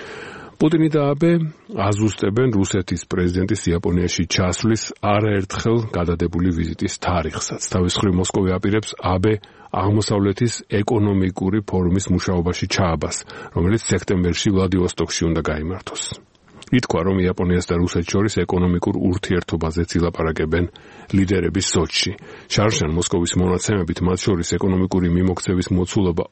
პუტინი და აბე აზუსტებენ რუსეთის პრეზიდენტის იაპონიაში ჩასვლის არაერთხელ გადადებული ვიზიტის თარიღსაც. თავის მხრივ მოსკოვი აპირებს აბე აღმოსავლეთის ეკონომიკური ფორუმის მუშაობაში ჩააბას, რომელიც სექტემბერში ვლადივოსტოკში უნდა გაიმართოს. ითქვა, რომ იაპონიას და რუსეთს შორის ეკონომიკურ ურთიერთობაზეც ილაპარაკებენ ლიდერები სოჩში. შარშან მოსკოვის მონაცემებით მათ შორის ეკონომიკური მიმოქცევის მოცულობა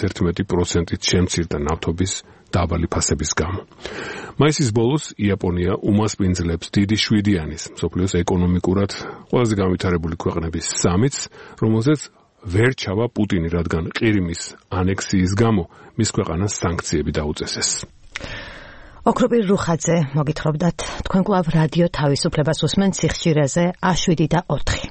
31%-ით შემცირდა ნავთობის დაბალი ფასების გამო. მაისის ბოლოს იაპონია უმასპინძლებს დიდი შვიდიანის მსოფლიოს ეკონომიკურად ყველაზე განვითარებული ქვეყნების სამიტს, რომელზეც ვერ ჩავა პუტინი, რადგან ყირიმის ანექსიის გამო მის ქვეყანას სანქციები დაუწესეს. ოქროპირ რუხაძე, მოგითხრობდათ, თქვენ კვლავ რადიო თავისუფლებას უსმენთ სიხშირეზე A7 და 4.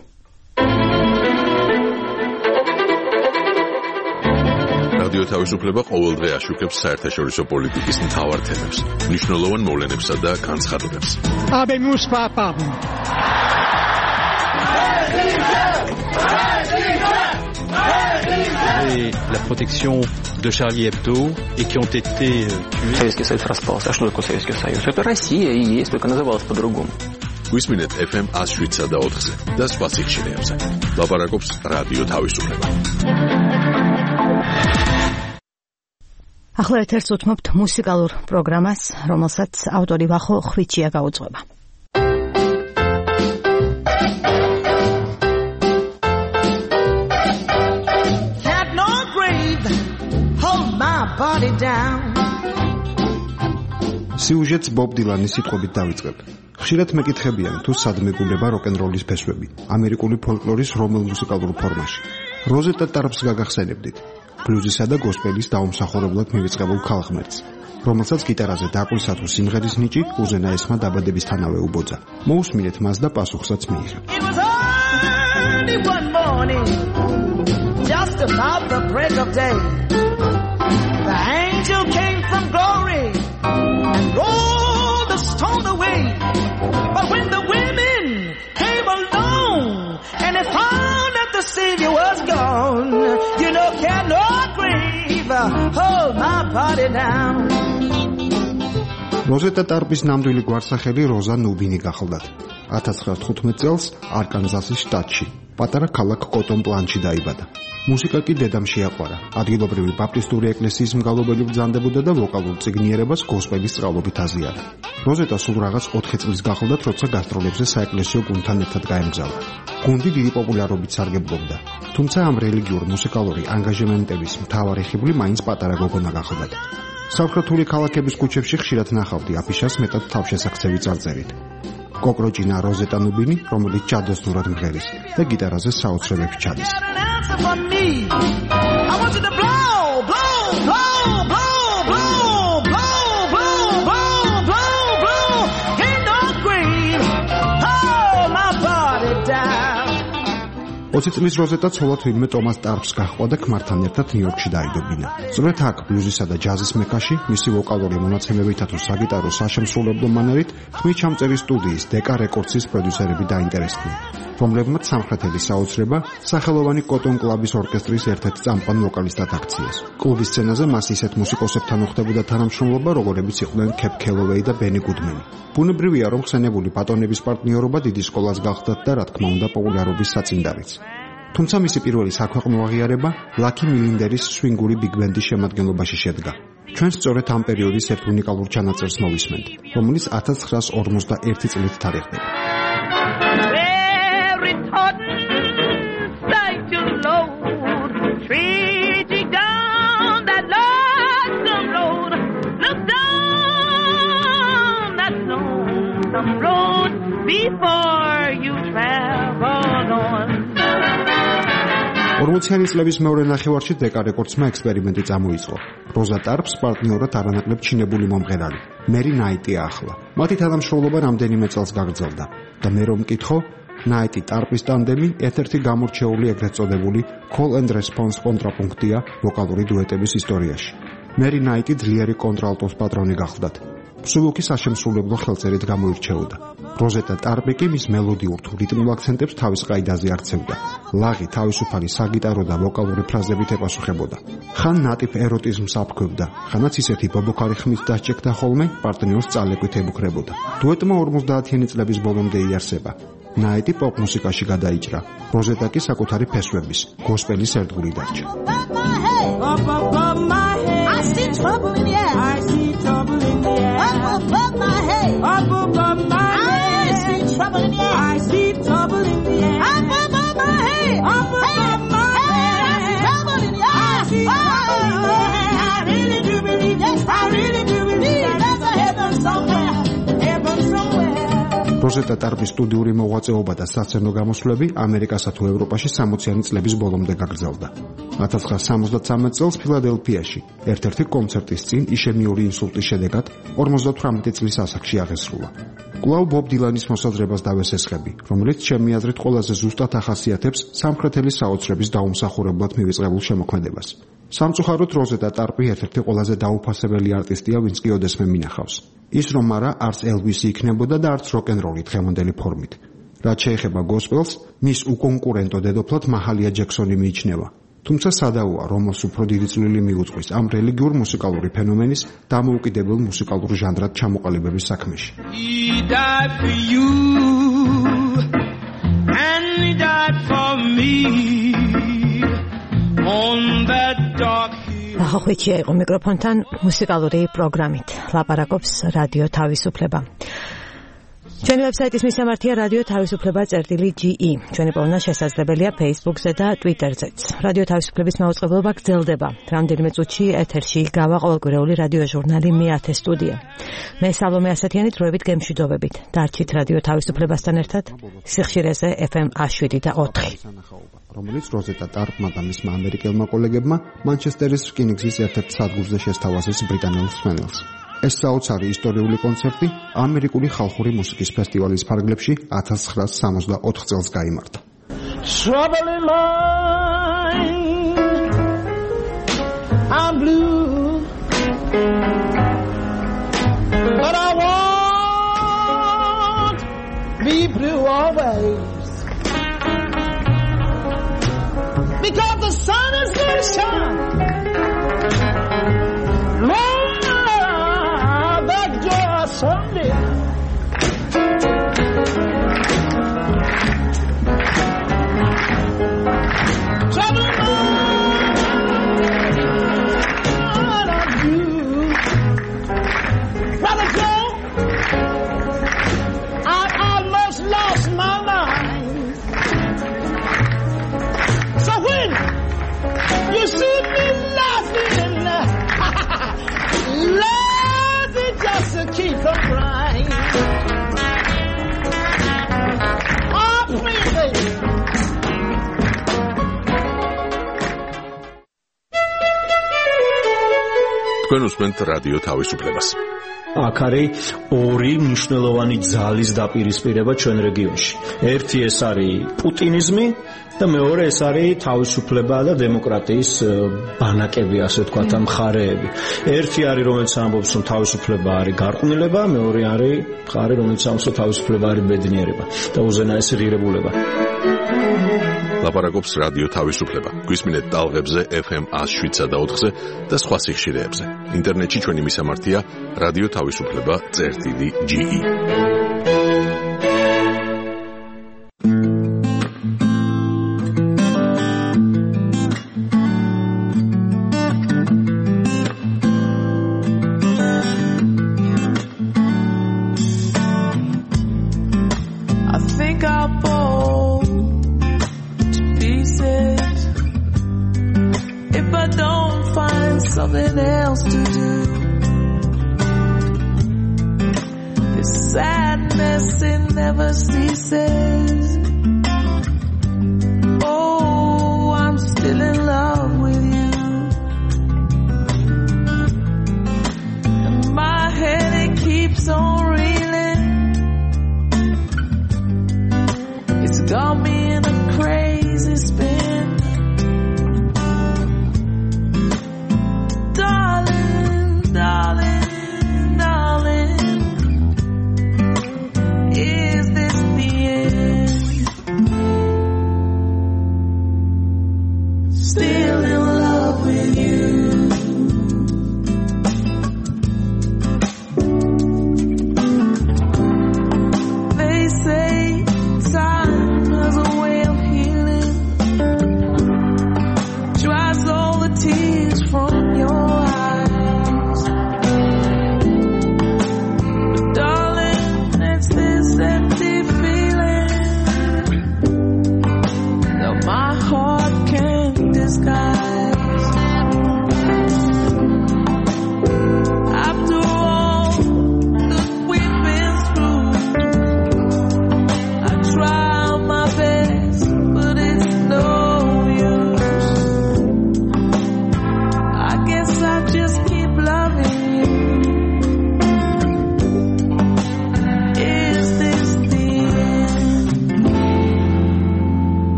რადიო თავისუფლება ყოველდღე აშუქებს საერთაშორისო პოლიტიკის მთავარ თემებს, მნიშვნელოვან მოვლენებსა და განცხადებებს. Habemus papam. Et la protection de Charlie Hebdo et qui ont été tués. Советский Союз распался. А что такое Советский Союз? Это Россия и есть, только называлась по-другому. Გვისმინეთ FM 107 და 4-ზე და სხვა სიხშირეებზე. ლაპარაკობს რადიო თავისუფლება. ახლა ერთ-ერთს უთმობთ მუსიკალურ პროგრამას, რომელსაც ავტორი ვახო ხვიჩია გაუძღვება. სიუჟეტს ბობ დილანის სიტყვებით დავიწყებ. ხშირად მეკითხებიან, თუ სად მეგობრება როკ-ენ-როლის ფესვები, ამერიკული ფოლკლორის რომელ მუსიკალურ ფორმაში. როზეტა ტარპს გაგახსენებდით, ბლუზისა და გოსპელის დაუმსახურებლად მივიწყებულ ქალღმერთს, რომელსაც გიტარაზე დაკვისა თუ სიმღერის ნიჭი უზენა ესმა დაბადებისთანავე უბოძა. მოусმინეთ მას და პასუხსაც მიიღეთ. Just about the break of day, the angel came from glory and rolled the stone away. But when the women came along and they found that the Savior was gone, you know, cannot grieve, hold my body down. როზეტა ტარპის ნამდვილი გვარსახელი როზა ნუბინი გახლდათ. 1915 წელს არკანზასის შტატში, პატარა ქალაქ კოტონ პლანში დაიბადა. მუსიკა კი დედამ შეაყვარა. ადგილობრივი ბაპტისტური ეკლესიის მგალობელი ბრძანდებოდა და ვოკალურ წიგნიერებას გოსპელის სწავლობით აზიარა. როზეტა სულ რაღაც 4 წლის გახლდათ, როცა გასტროლებზე საეკლესიო გუნდთან ერთად გაემგზავრა. გუნდი დიდი პოპულარობით სარგებლობდა, თუმცა ამ რელიგიურ მუსიკალური ანგაჟემენტების მთავარი ხიბლი მაინც პატარა გოგონა გახლდათ. სამხრეთული ქალაქების ქუჩებში ხშირად ნახავდი აფიშას მეტად თავშესაქცევი წარწერით. კოკროჯინა როზეტა ნუბინი, რომელიც ჯადოსნურად მღერის და გიტარაზე საოცრებებში ჩადის. For me, I want you to blow, blow, blow, blow, blow, blow, blow, blow, blow, blow, in the grave, hold my body down. 20 წლის როზეტა ცოლად ვინმე ტომას ტარპს გაჰყვა და ქმართან ერთად ნიუ-იორკში დაიდობინა. სწორედ აქ ბლუზისა და ჯაზის მექაში მისი ვოკალური მონაცემებითა თუ საგიტარო საშემსრულებლო მანერით ხმით ჩამწერი სტუდიის დეკა რეკორდსის პროდიუსერები დაინტერესდნენ, რომლებმაც სამხრეთელი საოცრება სახელოვანი კოტონ კლუბის ორკესტრის ერთ-ერთ წამყვან ვოკალისტად აქციეს. კლუბის სცენაზე მას ისეთ მუსიკოსებთან მოხდებოდა თანამშრომლობა, როგორებიც იყვნენ კეპ კელოვეი და ბენი გუდმენი. ბუნებრივია, რომ ხსენებული ბატონების პარტნიორობა დიდი სკოლას გახდათ და რა თქმა უნდა პოპულარობის საწინდარიც. თუმცა მისი პირველი საქვეყნო აღიარება ლაკი მილინდერის სვინგური ბიგბენდის შემადგენლობაში შედგა. ჩვენ სწორედ ამ პერიოდის ერთ უნიკალურ ჩანაწერს მოვისმენთ, რომელიც 1951 წლით თარიღდება. Before you travel on 40-იანი წლების მეორე ნახევარში დეკა რეკორდსმა ექსპერიმენტი წამოიწყო. როზა ტარპს პარტნიორად არანაკლებ ჩინებული მომღერალი მერი ნაიტი ახლა. მათი თანამშრომლობა რამდენიმე წელს გაგრძელდა და მე რომ მკითხო, ნაიტი ტარპის ტანდემი ერთ-ერთი გამორჩეული ეგრეთ წოდებული call and response კონტრაპუნქტია ვოკალური დუეტების ისტორიაში. მერი ნაიტი ძლიერი კონტრალტოს პატრონი გახლდათ. სულუკის საშემსრულებლო ხელწერით გამოირჩეოდა. როზეტა ტარპი კი მის მელოდიურ თუ რიტმულ აქცენტებს თავის ყაიდაზე არცევდა. ლაღი თავისუფალი საგიტარო და ვოკალური ფრაზებით ეპასუხებოდა. ხან ნატიფ ეროტიზმს აფქვევდა, ხანაც ისეთი ბობოქარი ხმით დასჭექდა ხოლმე პარტნიორს წალეკვით ებუქრებოდა. დუეტმა 50-იანი წლების ბოლომდე იარსება. ნაიტი პოპ მუსიკაში გადაიჭრა. როზეტა კი საკუთარი ფესვების, გოსპელის ერთგული დარჩა. I see trouble in the air. I see trouble in the air. Up above my head. Up above my head. I see trouble in the air. I see trouble in the air. Up above my head. Up above my head. I see trouble in the air. I see trouble in the air. I really do believe that. I really do believe there's a heaven somewhere. Heaven somewhere. როზეტა ტარპის სტუდიური მოღვაწეობა და სასცენო გამოსვლები ამერიკასა თუ ევროპაში 60-იანი წლების ბოლომდე გაგრძელდა. 1973 წელს ფილადელფიაში ერთ-ერთი კონცერტის წინ იშემიური ინსულტის შედეგად 58 წლის ასაკში აღესრულა. კვლავ ბობ დილანის მოსაზრებას დავესესხები, რომელიც ჩემი აზრით ყველაზე ზუსტად ახასიათებს სამხრეთელი საოცრების დაუმსახურებლად მივიწყებულ შემოქმედებას. სამწუხაროდ როზეტა ტარპი ერთ-ერთი ყველაზე დაუფასებელი არტისტია, ვინც კი ოდესმე მინახავს. ის რომ არა არც ელვისი იქნებოდა და არც როკ-ენ-როლი დღევანდელი ფორმით. რაც შეეხება გოსპელს, მის უკონკურენტო დედოფლად მაჰალია ჯექსონი მიიჩნევა. თუმცა სადაოა, რომელს უფრო დიდი წვლილი მიუძღვის ამ რელიგიურ მუსიკალური ფენომენის დამოუკიდებელ მუსიკალურ ჟანრად ჩამოყალიბების საქმეში. He died for you and he died for me on that dark ახოხიჩია იყო მიკროფონთან მუსიკალური პროგრამით. ლაპარაკობს რადიო თავისუფლება. ჩვენი ვებსაიტის მისამართია რადიო თავისუფლება.ge. ჩვენი პოვნა შესაძლებელია Facebook-ზე და Twitter-ზეც. რადიო თავისუფლების მაუწყებლობა გრძელდება. რამდენიმე წუთში ეთერში გავა ყოველკვირეული რადიო ჟურნალი მე-10 სტუდია. მე სალომე ასათიანი დროებით გემშვიდობებით. დარჩით რადიო თავისუფლებასთან ერთად სიხშირეზე FM 7 და 4. რომელიც როზეტა ტარპმა და მისმა ამერიკელმა კოლეგებმა მანჩესტერის რკინიგზის ერთ-ერთ სადგურზე შესთავაზეს ბრიტანელ მსმენელს. ეს საოცარი ისტორიული კონცერტი ამერიკული ხალხური მუსიკის ფესტივალის ფარგლებში 1964 წელს გაიმართა. Trouble in mind, I'm blue, but I won't be blue always, because the sun is gonna shine. Someday trouble თქვენ უსმენთ რადიო თავისუფლებას. აქ არის ორი მნიშვნელოვანი ძალის დაპირისპირება ჩვენ რეგიონში. ერთი ეს არის პუტინიზმი და მეორე ეს არის თავისუფლება და დემოკრატიის ბანაკები, ასე ვთქვათ, მხარეები. ერთი არის, რომელიც ამბობს, რომ თავისუფლება არის გარყვნილება, მეორე არის მხარე, რომელიც ამბობს, რომ თავისუფლება არის ბედნიერება და უზენაესი ღირებულება. ლაპარაკობს რადიო თავისუფლება. გვისმინეთ ტალღებზე FM 107 და 4-ზე და სხვა სიხშირეებზე. ინტერნეტში ჩვენი მისამართია რადიო თავისუფლება.ge. Something else to do. This sadness, it never ceases. Oh, I'm still in love with you. And my head, it keeps on reeling. It's got me in a crazy spin.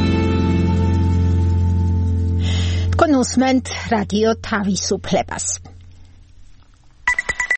უსმენთ რადიო თავისუფლებას.